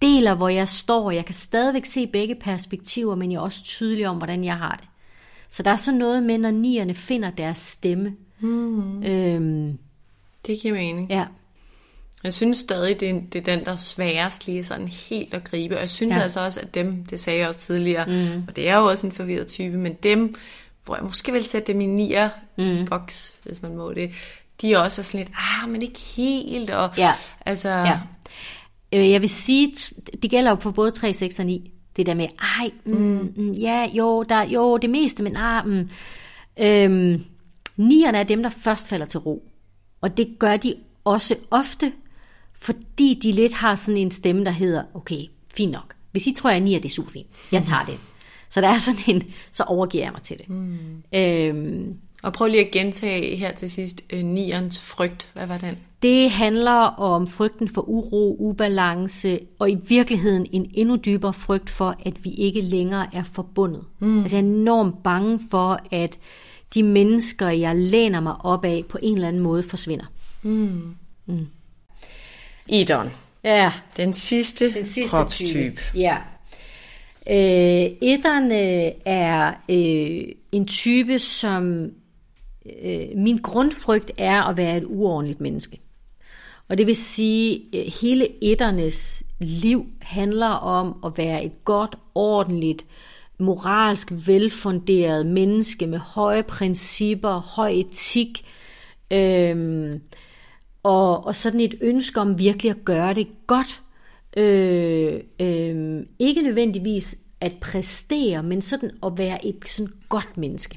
deler, hvor jeg står. Jeg kan stadigvæk se begge perspektiver, men jeg er også tydelig om, hvordan jeg har det. Så der er sådan noget med, når nierne finder deres stemme. Mm. Øhm, det giver mening. Ja. Jeg synes stadig, det er, det er den, der er sværest lige sådan helt at gribe. Og jeg synes ja. altså også, at dem, det sagde jeg også tidligere, mm. og det er jo også en forvirret type, men dem, hvor jeg måske vil sætte dem i nier-boks, mm. hvis man må det, de er også sådan lidt, ah, men ikke helt. Og, ja. Altså, ja. Jeg vil sige, det gælder jo på både tre, seks og ni. Det der med, ej, mm, mm. ja, jo, der, jo, det meste, men ah, mm. øhm, nierne er dem, der først falder til ro. Og det gør de også ofte, fordi de lidt har sådan en stemme, der hedder, okay, fint nok. Hvis I tror, jeg er nier, det er super fint. Jeg tager det. Så der er sådan en, så overgiver jeg mig til det. Mm. Øhm, og prøv lige at gentage her til sidst, øh, nierens frygt. Hvad var den? Det handler om frygten for uro, ubalance, og i virkeligheden en endnu dybere frygt for, at vi ikke længere er forbundet. Mm. Altså jeg er enormt bange for, at de mennesker, jeg læner mig op af, på en eller anden måde forsvinder. Mm. Mm. Etteren. Ja. Den sidste, Den sidste kropstype. Type. Ja. Øh, etterne er øh, en type, som øh, min grundfrygt er at være et uordentligt menneske. Og det vil sige, at hele etternes liv handler om at være et godt, ordentligt, moralsk velfunderet menneske med høje principper, høj etik, øh, og, og sådan et ønske om virkelig at gøre det godt. Øh, øh, ikke nødvendigvis at præstere, men sådan at være et sådan godt menneske.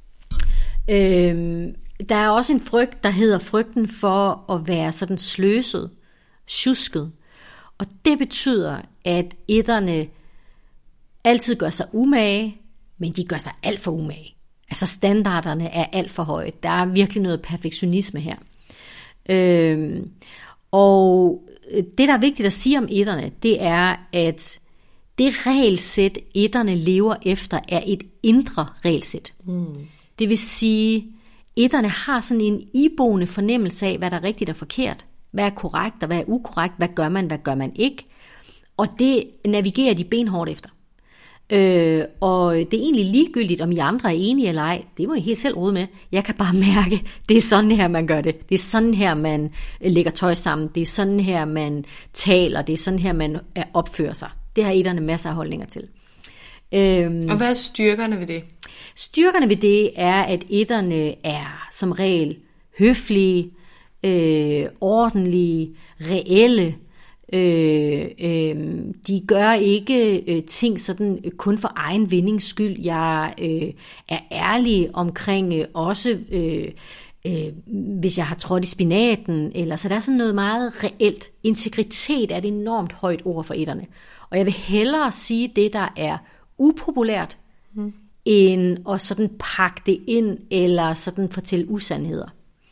Øh, der er også en frygt, der hedder frygten for at være sådan sløset, sjusket. Og det betyder, at etterne altid gør sig umage, men de gør sig alt for umage. Altså standarderne er alt for høje. Der er virkelig noget perfektionisme her. Øh, og det, der er vigtigt at sige om etterne, det er, at det regelsæt, etterne lever efter, er et indre regelsæt. Mm. Det vil sige, etterne har sådan en iboende fornemmelse af, hvad der er rigtigt og forkert. Hvad er korrekt og hvad er ukorrekt? Hvad gør man, hvad gør man ikke? Og det navigerer de benhårdt efter. Øh, og det er egentlig ligegyldigt, om I andre er enige eller ej. Det må I helt selv rode med. Jeg kan bare mærke, det er sådan her, man gør det. Det er sådan her, man lægger tøj sammen. Det er sådan her, man taler. Det er sådan her, man opfører sig. Det har etterne masser af holdninger til. Øh, og hvad er styrkerne ved det? Styrkerne ved det er, at etterne er som regel høflige, øh, ordentlige, reelle. Øh, øh, de gør ikke øh, ting sådan øh, kun for egen vindings skyld. Jeg øh, er ærlig omkring øh, også, øh, øh, hvis jeg har trådt i spinaten, eller så der er sådan noget meget reelt. Integritet er et enormt højt ord for etterne. Og jeg vil hellere sige det, der er upopulært, mm. end at sådan pakke det ind, eller sådan fortælle usandheder.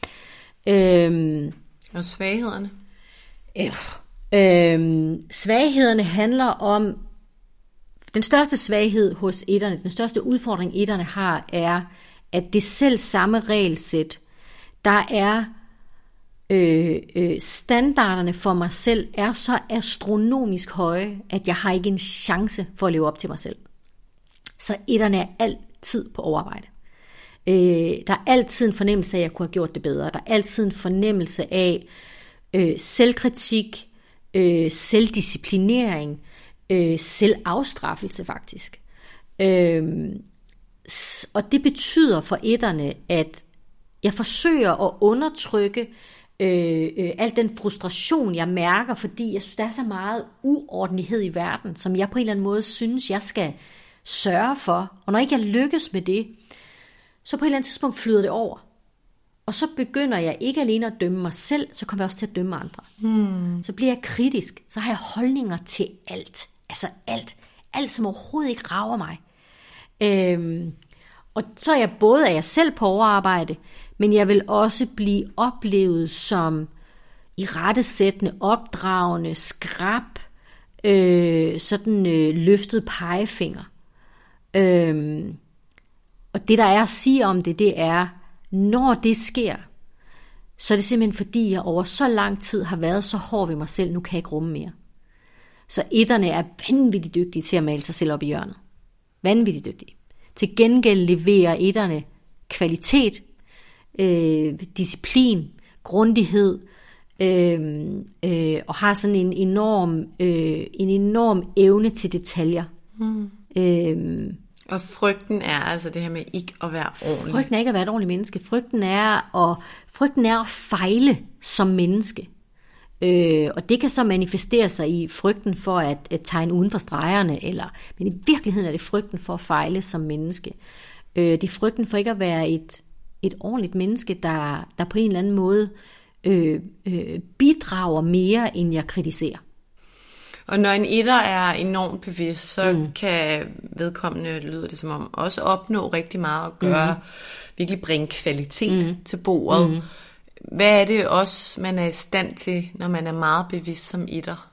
Øh, Og svaghederne? Øh, Øhm, svaghederne handler om, den største svaghed hos etterne, den største udfordring etterne har, er, at det selv samme regelsæt, der er øh, øh, standarderne for mig selv, er så astronomisk høje, at jeg har ikke en chance for at leve op til mig selv. Så etterne er altid på overarbejde. Øh, der er altid en fornemmelse af, at jeg kunne have gjort det bedre. Der er altid en fornemmelse af øh, selvkritik, Øh, selvdisciplinering, øh, selvafstraffelse faktisk. Øh, og det betyder for etterne, at jeg forsøger at undertrykke øh, øh, al den frustration, jeg mærker, fordi jeg synes, der er så meget uordentlighed i verden, som jeg på en eller anden måde synes, jeg skal sørge for. Og når ikke jeg lykkes med det, så på et eller andet tidspunkt flyder det over. Og så begynder jeg ikke alene at dømme mig selv, så kommer jeg også til at dømme andre. Hmm. Så bliver jeg kritisk, så har jeg holdninger til alt. Altså alt. Alt, som overhovedet ikke rager mig. Øhm, og så er jeg både af jeg selv på overarbejde, men jeg vil også blive oplevet som irettesættende, opdragende, skrap, øh, sådan øh, løftet pegefinger. Øhm, og det, der er at sige om det, det er, når det sker, så er det simpelthen fordi, jeg over så lang tid har været så hård ved mig selv, nu kan jeg ikke rumme mere. Så etterne er vanvittigt dygtige til at male sig selv op i hjørnet. Vanvittigt dygtige. Til gengæld leverer etterne kvalitet, øh, disciplin, grundighed, øh, øh, og har sådan en enorm, øh, en enorm evne til detaljer. Mm. Øh, og frygten er altså det her med ikke at være ordentlig. Frygten er ikke at være et ordentligt menneske. Frygten er at, frygten er at fejle som menneske. Øh, og det kan så manifestere sig i frygten for at, at tegne uden for stregerne, eller, men i virkeligheden er det frygten for at fejle som menneske. Øh, det er frygten for ikke at være et, et ordentligt menneske, der, der på en eller anden måde øh, øh, bidrager mere, end jeg kritiserer. Og når en etter er enormt bevidst, så mm. kan vedkommende, lyder det som om, også opnå rigtig meget og gøre, mm. virkelig bringe kvalitet mm. til bordet. Mm. Hvad er det også, man er i stand til, når man er meget bevidst som etter?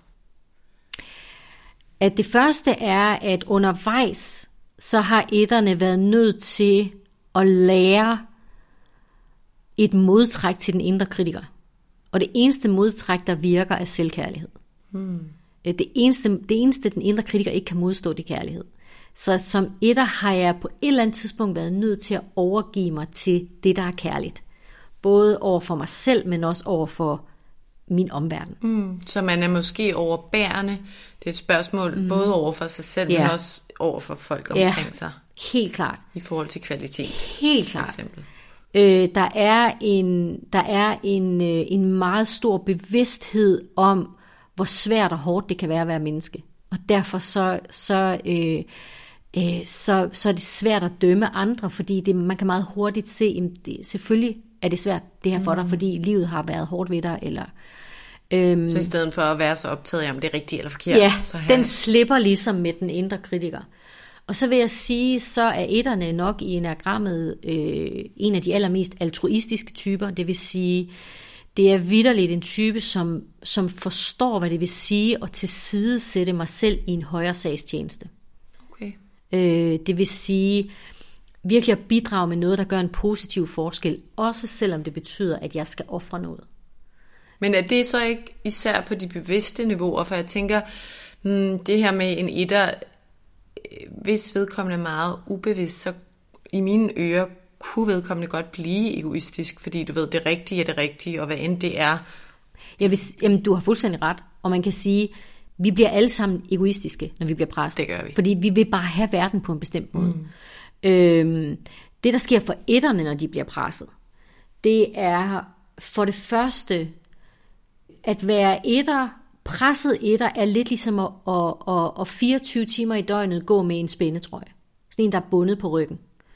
At det første er, at undervejs, så har etterne været nødt til at lære et modtræk til den indre kritiker. Og det eneste modtræk, der virker, er selvkærlighed. Hmm. Det, eneste, det eneste, den indre kritiker ikke kan modstå, det er kærlighed. Så som etter har jeg på et eller andet tidspunkt været nødt til at overgive mig til det, der er kærligt. Både over for mig selv, men også over for min omverden. Mm. Så man er måske overbærende. Det er et spørgsmål mm. både over for sig selv, ja. men også over for folk omkring ja. sig. Helt klart. I forhold til kvalitet. Helt klart. Øh, der er, en, der er en, øh, en meget stor bevidsthed om, hvor svært og hårdt det kan være at være menneske. Og derfor så, så, øh, øh, så, så er det svært at dømme andre, fordi det, man kan meget hurtigt se, at det, selvfølgelig er det svært det her for dig, mm. fordi livet har været hårdt ved dig. Eller, øhm, så i stedet for at være så optaget af, om det er rigtigt eller forkert. Ja, så her... den slipper ligesom med den indre kritiker. Og så vil jeg sige, så er etterne nok i enagrammet øh, en af de allermest altruistiske typer. Det vil sige, det er vitterligt en type, som, som forstår, hvad det vil sige at tilsidesætte mig selv i en højere sagstjeneste. Okay. Øh, det vil sige virkelig at bidrage med noget, der gør en positiv forskel, også selvom det betyder, at jeg skal ofre noget. Men er det så ikke især på de bevidste niveauer? For jeg tænker, hmm, det her med en etter, hvis vedkommende er meget ubevidst, så i mine ører kunne vedkommende godt blive egoistisk, fordi du ved, det rigtige er det rigtige, og hvad end det er. Ja, hvis, jamen, du har fuldstændig ret, og man kan sige, vi bliver alle sammen egoistiske, når vi bliver presset. Det gør vi. Fordi vi vil bare have verden på en bestemt måde. Mm. Øhm, det, der sker for etterne, når de bliver presset, det er for det første, at være etter, presset etter, er lidt ligesom at, at, at, at fireogtyve timer i døgnet gå med en spændetrøje. Sådan en, der er bundet på ryggen.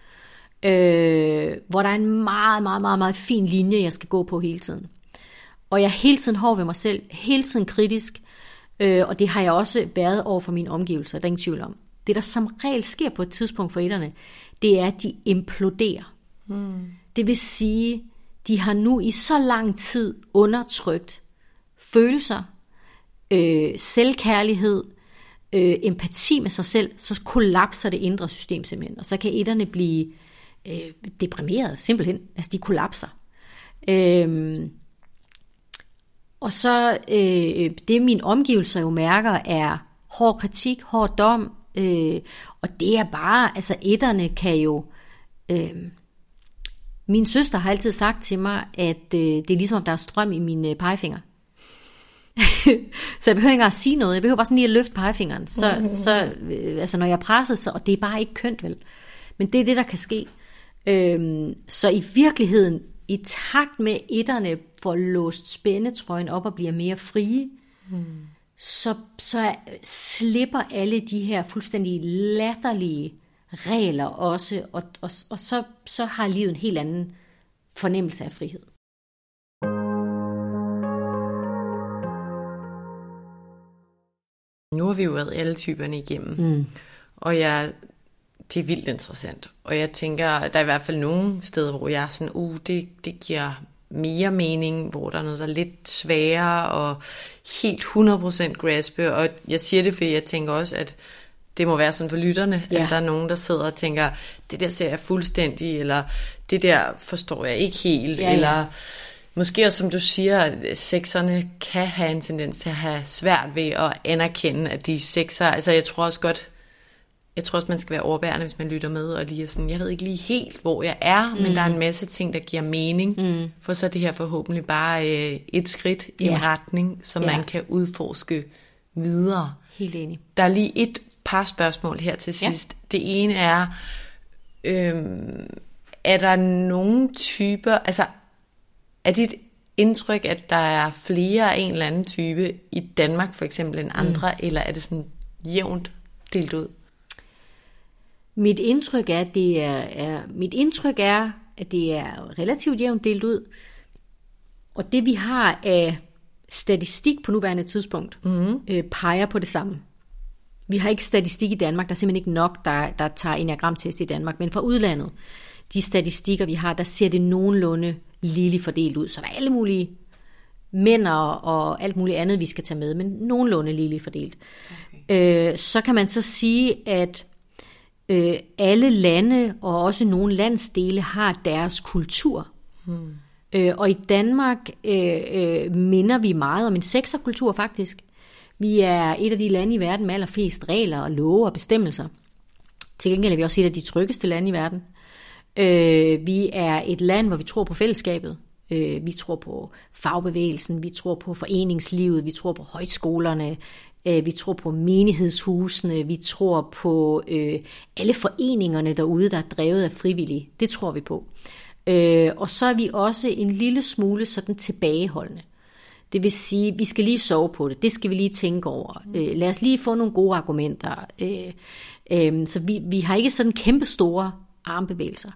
Øh, hvor der er en meget, meget, meget, meget fin linje, jeg skal gå på hele tiden. Og jeg er hele tiden hård ved mig selv, hele tiden kritisk, øh, og det har jeg også været over for mine omgivelser, der er ingen tvivl om. Det, der som regel sker på et tidspunkt for etterne, det er, at de imploderer. Mm. Det vil sige, de har nu i så lang tid undertrykt følelser, øh, selvkærlighed, øh, empati med sig selv, så kollapser det indre system simpelthen. Og så kan etterne blive øh, deprimeret simpelthen. Altså de kollapser. Øh, og så øh, det mine omgivelser jo mærker er hård kritik, hård dom, øh, og det er bare, altså etterne kan jo, øh, min søster har altid sagt til mig, at øh, det er ligesom om der er strøm i mine pegefinger. Så jeg behøver ikke at sige noget, jeg behøver bare sådan lige at løfte pegefingeren, så, mm-hmm. så øh, altså når jeg presser sig, og det er bare ikke kønt vel, men det er det der kan ske. Øh, så i virkeligheden, i takt med etterne får låst spændetrøjen op og bliver mere frie, mm. så, så slipper alle de her fuldstændig latterlige regler også, og, og, og så, så har livet en helt anden fornemmelse af frihed. Nu har vi jo været alle typerne igennem, mm. og jeg, det er vildt interessant. Og jeg tænker, der er i hvert fald nogle steder, hvor jeg er sådan, uh, det, det giver mere mening, hvor der er noget, der er lidt sværere og helt hundrede procent graspe. Og jeg siger det, fordi jeg tænker også, at det må være sådan for lytterne, ja. At der er nogen, der sidder og tænker, det der ser jeg fuldstændig, eller det der forstår jeg ikke helt, ja, ja. eller Måske også, som du siger, at sekserne kan have en tendens til at have svært ved at anerkende, at de er sekser. Altså jeg tror også godt, jeg tror også, man skal være overbærende, hvis man lytter med, og lige er sådan, jeg ved ikke lige helt, hvor jeg er, mm. men der er en masse ting, der giver mening, mm. for så er det her forhåbentlig bare øh, et skridt i ja. en retning, som ja. man kan udforske videre. Helt enig. Der er lige et par spørgsmål her til sidst. Ja. Det ene er, øhm, er der nogle typer, altså er dit indtryk, at der er flere af en eller anden type i Danmark for eksempel end andre, mm. eller er det sådan jævnt delt ud? Mit indtryk er, at det er, er mit indtryk er, at det er relativt jævnt delt ud, og det vi har af statistik på nuværende tidspunkt mm. øh, peger på det samme. Vi har ikke statistik i Danmark, der er simpelthen ikke nok, der, der tager enneagramtest i Danmark, men fra udlandet, de statistikker vi har, der ser det nogenlunde ligeligt fordelt ud, så der er alle mulige mænd og alt muligt andet, vi skal tage med, men nogenlunde ligeligt fordelt. Okay. Øh, så kan man så sige, at øh, alle lande og også nogle landsdele har deres kultur. Hmm. Øh, og i Danmark øh, øh, minder vi meget om en sekserkultur faktisk. Vi er et af de lande i verden med allerflest regler og love og bestemmelser. Til gengæld er vi også et af de tryggeste lande i verden. Øh, vi er et land, hvor vi tror på fællesskabet. Øh, vi tror på fagbevægelsen, vi tror på foreningslivet, vi tror på højskolerne, øh, vi tror på menighedshusene, vi tror på øh, alle foreningerne derude, der er drevet af frivillige. Det tror vi på. Øh, og så er vi også en lille smule sådan tilbageholdende. Det vil sige, vi skal lige sove på det. Det skal vi lige tænke over. Øh, lad os lige få nogle gode argumenter. Øh, øh, så vi, vi har ikke sådan kæmpe store armbevægelser.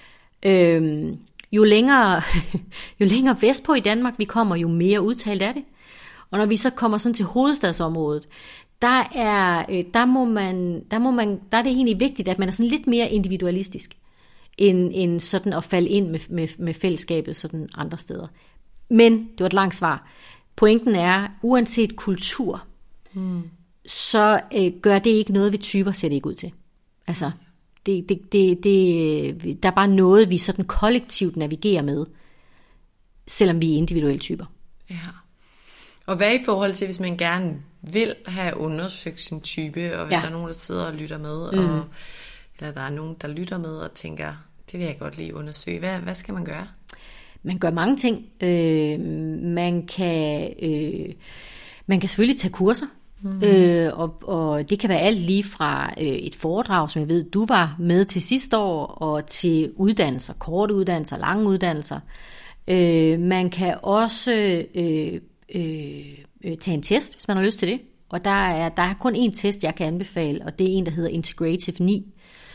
Øh, jo, længere, jo længere vestpå i Danmark vi kommer, jo mere udtalt er det. Og når vi så kommer sådan til hovedstadsområdet, der er, øh, der må man, der må man, der er det egentlig vigtigt, at man er sådan lidt mere individualistisk, end, end sådan at falde ind med, med, med fællesskabet sådan andre steder. Men, det var et langt svar, pointen er, uanset kultur, hmm. så øh, gør det ikke noget, vi typer ser det ikke ud til. Altså, det, det, det, det, der er bare noget, vi sådan kollektivt navigerer med, selvom vi er individuelle typer. Ja. Og hvad i forhold til, hvis man gerne vil have undersøgt sin type, og hvis ja. der er nogen, der sidder og lytter med, mm. og, eller der er nogen, der lytter med og tænker, det vil jeg godt lige undersøge. Hvad, hvad skal man gøre? Man gør mange ting. Øh, man kan øh, man kan selvfølgelig tage kurser, mm-hmm. øh, og, og det kan være alt lige fra øh, et foredrag, som jeg ved, du var med til sidste år, og til uddannelser, korte uddannelser, lange uddannelser. Øh, man kan også øh, øh, øh, tage en test, hvis man har lyst til det. Og der er, der er kun én test, jeg kan anbefale, og det er en, der hedder Integrative ni.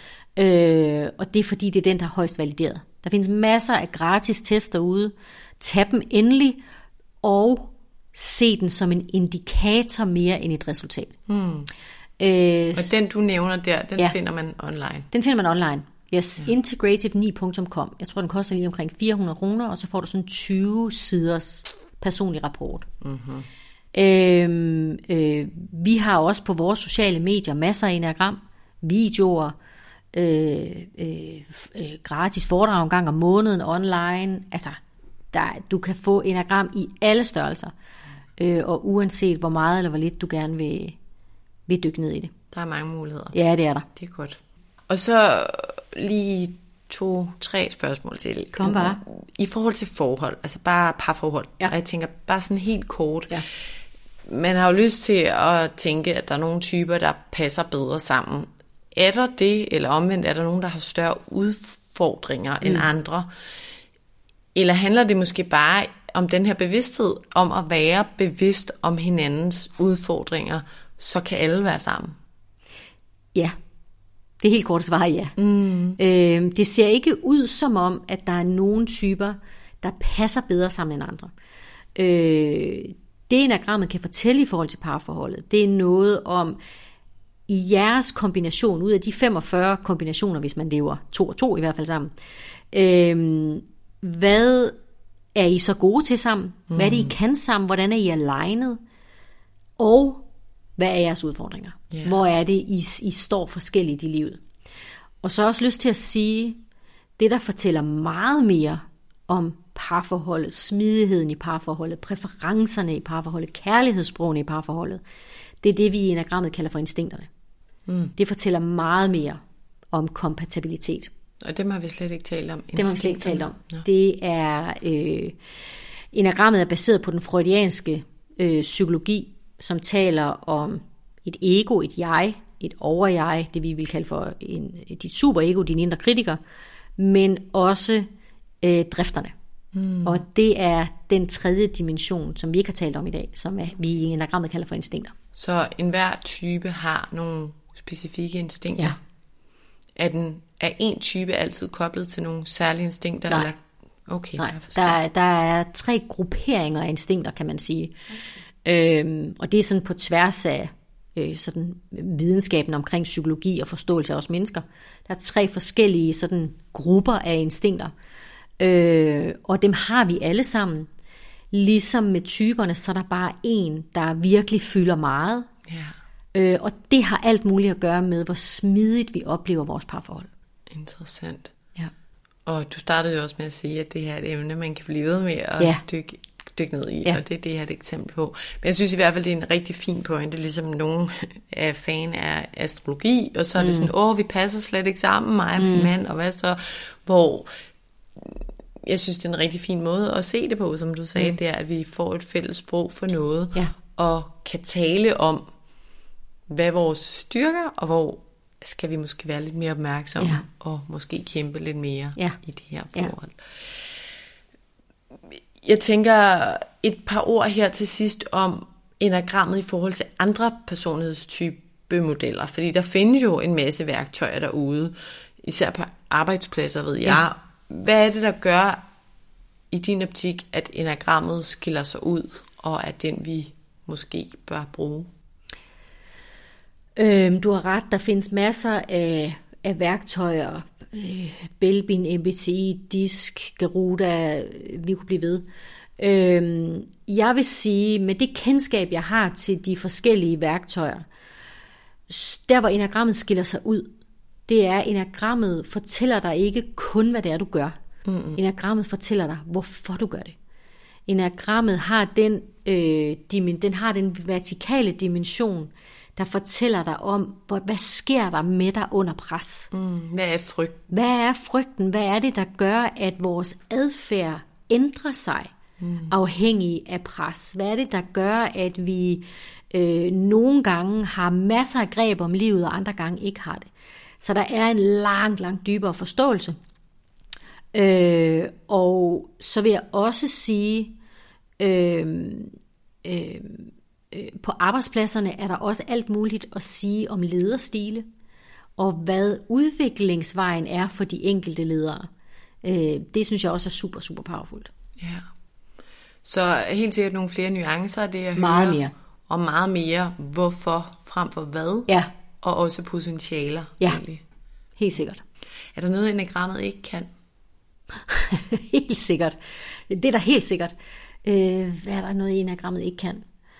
Øh, og det er fordi, det er den, der er højst valideret. Der findes masser af gratis tests derude. Tag dem endelig, og se den som en indikator mere end et resultat. Hmm. Øh, og den, du nævner der, den ja, finder man online? Den finder man online. Yes, ja. integrative ni punktum com. Jeg tror, den koster lige omkring fire hundrede kroner, og så får du sådan tyve siders personlig rapport. Mm-hmm. Øh, øh, vi har også på vores sociale medier masser af enneagram, videoer, Øh, øh, øh, gratis foredrag en gang om måneden online. Altså, der, du kan få enneagram i alle størrelser, øh, og uanset hvor meget eller hvor lidt du gerne vil, vil dykke ned i det. Der er mange muligheder. Ja, det er der. Det er godt. Og så lige to, tre spørgsmål til. Kom bare. I forhold til forhold, altså bare parforhold. Ja. Og jeg tænker bare sådan helt kort. Ja. Man har jo lyst til at tænke, at der er nogle typer, der passer bedre sammen. Er der det, eller omvendt, er der nogen, der har større udfordringer mm. end andre? Eller handler det måske bare om den her bevidsthed, om at være bevidst om hinandens udfordringer, så kan alle være sammen? Ja, det er helt kort svar, ja. Mm. Øh, det ser ikke ud som om, at der er nogle typer, der passer bedre sammen end andre. Øh, det enneagrammet kan fortælle i forhold til parforholdet, det er noget om, i jeres kombination, ud af de femogfyrre kombinationer, hvis man lever to og to i hvert fald sammen, øh, hvad er I så gode til sammen? Mm. Hvad er det, I kan sammen? Hvordan er I alignet? Og hvad er jeres udfordringer? Yeah. Hvor er det, I, I står forskelligt i livet? Og så også lyst til at sige, det der fortæller meget mere om parforholdet, smidigheden i parforholdet, præferencerne i parforholdet, kærlighedssprogene i parforholdet. Det er det, vi i enagrammet kalder for instinkterne. Mm. Det fortæller meget mere om kompatibilitet. Og det har vi slet ikke talt om. Det har vi slet ikke talt om. Ja. Det er, øh, enagrammet er baseret på den freudianske øh, psykologi, som taler om et ego, et jeg, et over-jeg, det vi vil kalde for en, dit super-ego, din indre kritiker, men også øh, drifterne. Mm. Og det er den tredje dimension, som vi ikke har talt om i dag, som er, vi i enagrammet kalder for instinkter. Så enhver type har nogle specifikke instinkter? Ja. Er, den, er en type altid koblet til nogle særlige instinkter? Nej. Eller? Okay, Nej. Der, der er tre grupperinger af instinkter, kan man sige. Okay. Øhm, og det er sådan på tværs af øh, sådan videnskaben omkring psykologi og forståelse af os mennesker. Der er tre forskellige sådan grupper af instinkter. Øh, og dem har vi alle sammen. Ligesom med typerne, så er der bare en, der virkelig fylder meget. Ja. Øh, og det har alt muligt at gøre med, hvor smidigt vi oplever vores parforhold. Interessant. Ja. Og du startede jo også med at sige, at det her er et emne, man kan blive ved med at ja. dykke, dykke ned i, ja. og det er det her et eksempel på. Men jeg synes i hvert fald, det er en rigtig fin pointe, ligesom nogen er fan af astrologi, og så er det mm. sådan, åh, vi passer slet ikke sammen, mig og min mm. mand, og hvad så, hvor jeg synes, det er en rigtig fin måde at se det på, som du sagde, mm. det er, at vi får et fælles sprog for noget, ja. og kan tale om, hvad vores styrker, og hvor skal vi måske være lidt mere opmærksomme, ja. og måske kæmpe lidt mere ja. i det her forhold. Ja. Jeg tænker et par ord her til sidst om enagrammet i forhold til andre personlighedstypemodeller, fordi der findes jo en masse værktøjer derude, især på arbejdspladser, ved jeg. Ja. Hvad er det, der gør i din optik, at enagrammet skiller sig ud, og er den, vi måske bør bruge? Øhm, du har ret, der findes masser af, af værktøjer, øh, Belbin, M B T I, DISC, Garuda, vi kunne blive ved. Øhm, jeg vil sige, med det kendskab, jeg har til de forskellige værktøjer, der hvor enagrammet skiller sig ud, det er, at enagrammet fortæller dig ikke kun, hvad det er, du gør. Mm-hmm. Enagrammet fortæller dig, hvorfor du gør det. Enagrammet har den, øh, dimen, den har den vertikale dimension, der fortæller dig om, hvad sker der med dig under pres. Mm, hvad er frygten? Hvad er frygten? Hvad er det, der gør, at vores adfærd ændrer sig mm. afhængig af pres? Hvad er det, der gør, at vi øh, nogle gange har masser af greb om livet, og andre gange ikke har det? Så der er en langt, langt dybere forståelse. Øh, og så vil jeg også sige, øh, øh, på arbejdspladserne er der også alt muligt at sige om lederstile, og hvad udviklingsvejen er for de enkelte ledere. Det synes jeg også er super, super powerfult. Ja. Så helt sikkert nogle flere nuancer af det, jeg meget hører. Mere. Og meget mere, hvorfor frem for hvad. Ja. Og også potentialer. Ja, egentlig. Helt sikkert. Er der noget, enagrammet ikke kan? Helt sikkert. Det er der helt sikkert. Hvad er der noget, enagrammet ikke kan?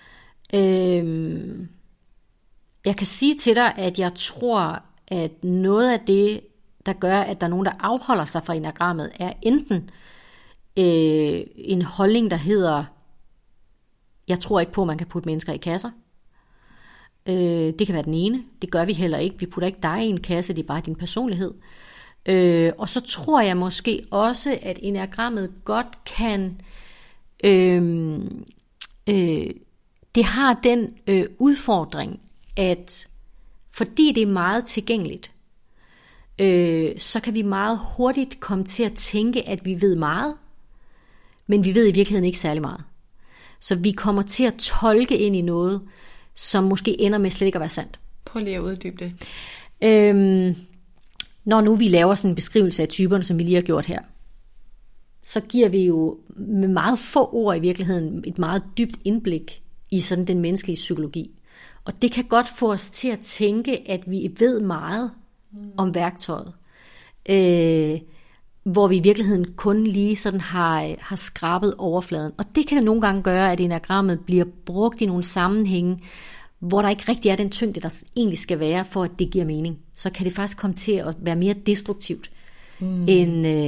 Øhm, jeg kan sige til dig, at jeg tror, at noget af det, der gør, at der er nogen, der afholder sig fra enagrammet, er enten øh, en holdning, der hedder, jeg tror ikke på, at man kan putte mennesker i kasser. Øh, det kan være den ene. Det gør vi heller ikke. Vi putter ikke dig i en kasse, det er bare din personlighed. Øh, og så tror jeg måske også, at enagrammet godt kan øh, øh, det har den øh, udfordring, at fordi det er meget tilgængeligt, øh, så kan vi meget hurtigt komme til at tænke, at vi ved meget, men vi ved i virkeligheden ikke særlig meget. Så vi kommer til at tolke ind i noget, som måske ender med slet ikke at være sandt. Prøv lige at uddybe det. Øhm, når nu vi laver sådan en beskrivelse af typerne, som vi lige har gjort her, så giver vi jo med meget få ord i virkeligheden et meget dybt indblik i sådan den menneskelige psykologi. Og det kan godt få os til at tænke, at vi ved meget mm. om værktøjet, øh, hvor vi i virkeligheden kun lige sådan har, har skrabet overfladen. Og det kan nogle gange gøre, at enagrammet bliver brugt i nogle sammenhænge, hvor der ikke rigtig er den tyngde, der egentlig skal være, for at det giver mening. Så kan det faktisk komme til at være mere destruktivt, mm. end, øh,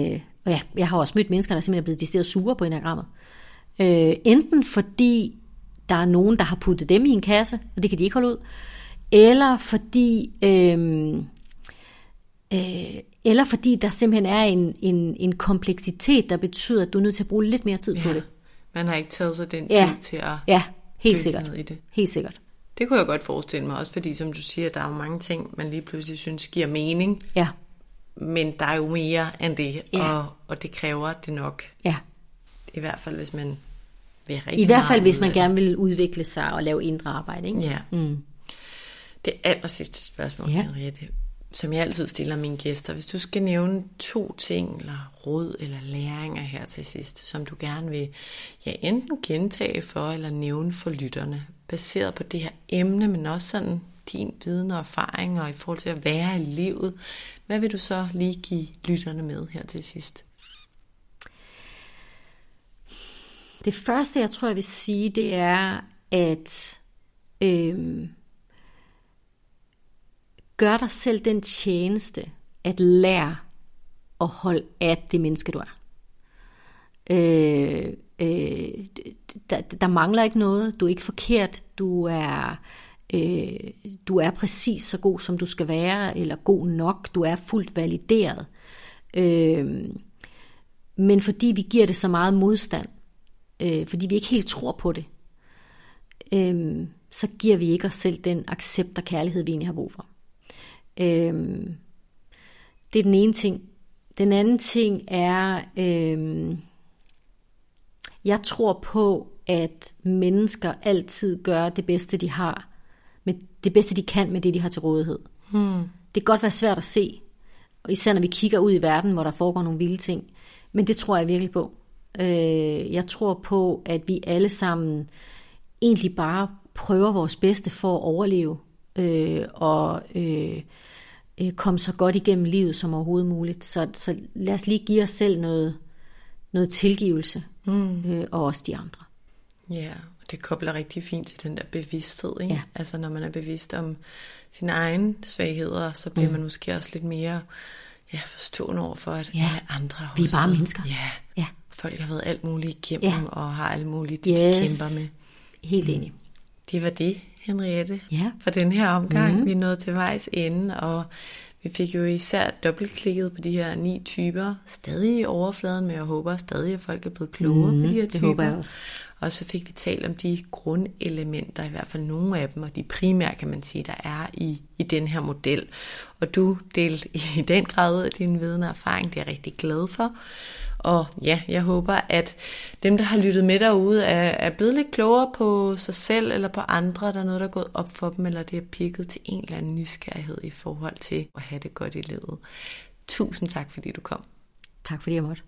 og ja, jeg har også mødt mennesker, der simpelthen er blevet decideret sure på enagrammet. Øh, enten fordi der er nogen, der har puttet dem i en kasse, og det kan de ikke holde ud, eller fordi, øh, øh, eller fordi der simpelthen er en, en, en kompleksitet, der betyder, at du er nødt til at bruge lidt mere tid ja, på det. Man har ikke taget sig den ja, tid til at ja, helt sikkert. i det. Helt sikkert. Det kunne jeg godt forestille mig, også fordi, som du siger, der er jo mange ting, man lige pludselig synes giver mening. Ja. Men der er jo mere end det, ja. og, og det kræver det nok. Ja. I hvert fald, hvis man vil rigtig I hvert fald, hvis man af. gerne vil udvikle sig og lave indre arbejde, ikke? Ja. Mm. Det aller sidste spørgsmål, ja. Henriette, som jeg altid stiller mine gæster. Hvis du skal nævne to ting, eller råd, eller læringer her til sidst, som du gerne vil ja, enten gentage for, eller nævne for lytterne, baseret på det her emne, men også sådan din viden og erfaring, og i forhold til at være i livet, hvad vil du så lige give lytterne med her til sidst? Det første, jeg tror, jeg vil sige, det er, at øhm, gør dig selv den tjeneste, at lære at holde af det menneske, du er. Øh, øh, der, der mangler ikke noget. Du er ikke forkert. Du er, øh, du er præcis så god, som du skal være, eller god nok. Du er fuldt valideret. Øh, men fordi vi giver det så meget modstand, øh, fordi vi ikke helt tror på det, øh, så giver vi ikke os selv den accept og kærlighed, vi egentlig har brug for. Øh, det er den ene ting. Den anden ting er, øh, jeg tror på, at mennesker altid gør det bedste, de har, med det bedste, de kan med det, de har til rådighed. Hmm. Det kan godt være svært at se, og især når vi kigger ud i verden, hvor der foregår nogle vilde ting, men det tror jeg virkelig på. Øh, jeg tror på, at vi alle sammen egentlig bare prøver vores bedste for at overleve, øh, og øh, komme så godt igennem livet som overhovedet muligt. Så, så lad os lige give os selv noget, noget tilgivelse, mm. øh, og også de andre. Ja, og det kobler rigtig fint til den der bevidsthed, ikke? Ja. Altså når man er bevidst om sine egne svagheder, så bliver mm. man måske også lidt mere ja, forstående over for, at ja. andre vi er bare mennesker. Ja. ja, folk har været alt muligt igennem, ja. og har alt muligt, de yes. kæmper med. Helt enig. Mm. Det var det, Henriette, ja. for den her omgang. Mm-hmm. Vi er nået til vejs ende, og vi fik jo især dobbeltklikket på de her ni typer, stadig i overfladen, men jeg håber stadig, at folk er blevet klogere mm, på de her typer. Det håber jeg også. Og så fik vi talt om de grundelementer, i hvert fald nogle af dem, og de primære, kan man sige, der er i, i den her model. Og du delte i den grad af din viden og erfaring, det er jeg rigtig glad for. Og ja, jeg håber, at dem, der har lyttet med derude, er, er blevet lidt klogere på sig selv eller på andre. Der er noget, der er gået op for dem, eller det er pirket til en eller anden nysgerrighed i forhold til at have det godt i livet. Tusind tak, fordi du kom. Tak, fordi jeg måtte.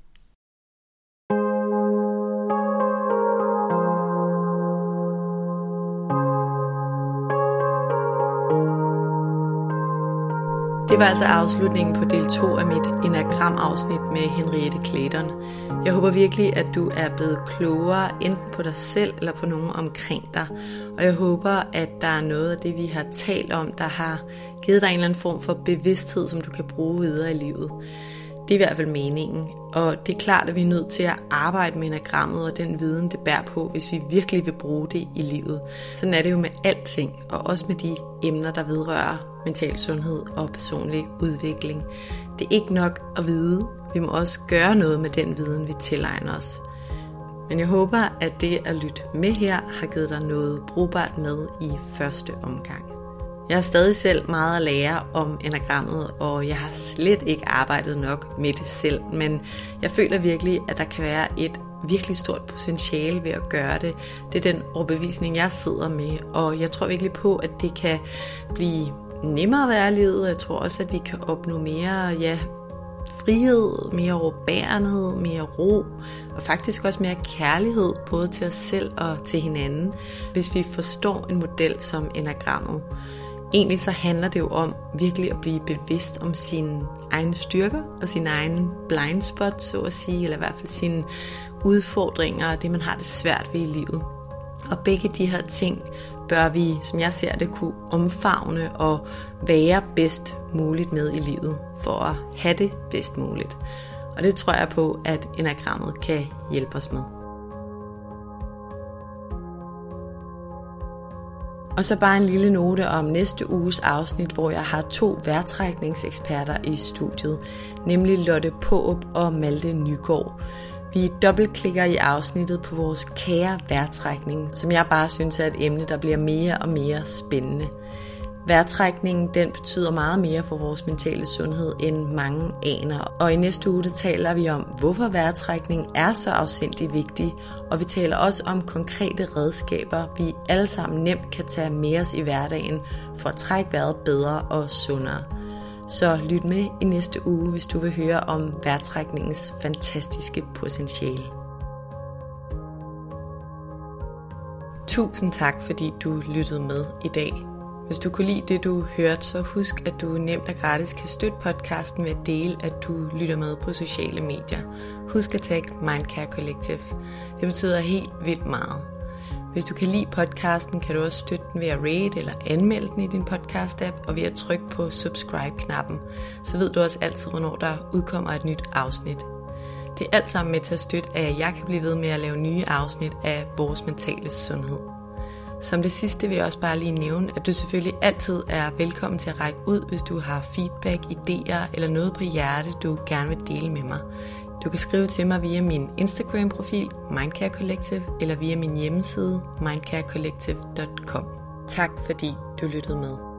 Det var altså afslutningen på del to af mit Enagram-afsnit med Henriette Clayton. Jeg håber virkelig, at du er blevet klogere enten på dig selv eller på nogen omkring dig. Og jeg håber, at der er noget af det, vi har talt om, der har givet dig en eller anden form for bevidsthed, som du kan bruge videre i livet. Det er i hvert fald meningen. Og det er klart, at vi er nødt til at arbejde med enagrammet og den viden, det bærer på, hvis vi virkelig vil bruge det i livet. Sådan er det jo med alting, og også med de emner, der vedrører mental sundhed og personlig udvikling. Det er ikke nok at vide. Vi må også gøre noget med den viden, vi tilegner os. Men jeg håber, at det at lytte med her har givet dig noget brugbart med i første omgang. Jeg har stadig selv meget at lære om enagrammet, og jeg har slet ikke arbejdet nok med det selv, men jeg føler virkelig, at der kan være et virkelig stort potentiale ved at gøre det. Det er den overbevisning, jeg sidder med, og jeg tror virkelig på, at det kan blive nemmere at være i livet, og jeg tror også, at vi kan opnå mere ja, frihed, mere overbærenhed, mere ro, og faktisk også mere kærlighed, både til os selv og til hinanden, hvis vi forstår en model som enagrammet. Egentlig så handler det jo om virkelig at blive bevidst om sine egne styrker og sine egne blind spots, så at sige, eller i hvert fald sine udfordringer og det, man har det svært ved i livet. Og begge de her ting bør vi, som jeg ser det, kunne omfavne og være bedst muligt med i livet, for at have det bedst muligt. Og det tror jeg på, at enagrammet kan hjælpe os med. Og så bare en lille note om næste uges afsnit, hvor jeg har to vejrtrækningseksperter i studiet, nemlig Lotte Paarup og Malte Nygaard. Vi dobbeltklikker i afsnittet på vores kære vejrtrækning, som jeg bare synes er et emne, der bliver mere og mere spændende. Vejrtrækningen, den betyder meget mere for vores mentale sundhed, end mange aner. Og i næste uge taler vi om, hvorfor vejrtrækning er så afsindig vigtig, og vi taler også om konkrete redskaber, vi alle sammen nemt kan tage med os i hverdagen, for at trække vejret bedre og sundere. Så lyt med i næste uge, hvis du vil høre om vejrtrækningens fantastiske potentiale. Tusind tak, fordi du lyttede med i dag. Hvis du kunne lide det, du hørte, så husk, at du nemt og gratis kan støtte podcasten ved at dele, at du lytter med på sociale medier. Husk at tagge Mindcare Collective. Det betyder helt vildt meget. Hvis du kan lide podcasten, kan du også støtte den ved at rate eller anmelde den i din podcast-app, og ved at trykke på subscribe-knappen. Så ved du også altid, hvornår der udkommer et nyt afsnit. Det er alt sammen med til at støtte, at jeg kan blive ved med at lave nye afsnit af vores mentale sundhed. Som det sidste vil jeg også bare lige nævne, at du selvfølgelig altid er velkommen til at række ud, hvis du har feedback, idéer eller noget på hjerte, du gerne vil dele med mig. Du kan skrive til mig via min Instagram-profil, Mindcare Collective, eller via min hjemmeside, mindcare collective punktum com. Tak fordi du lyttede med.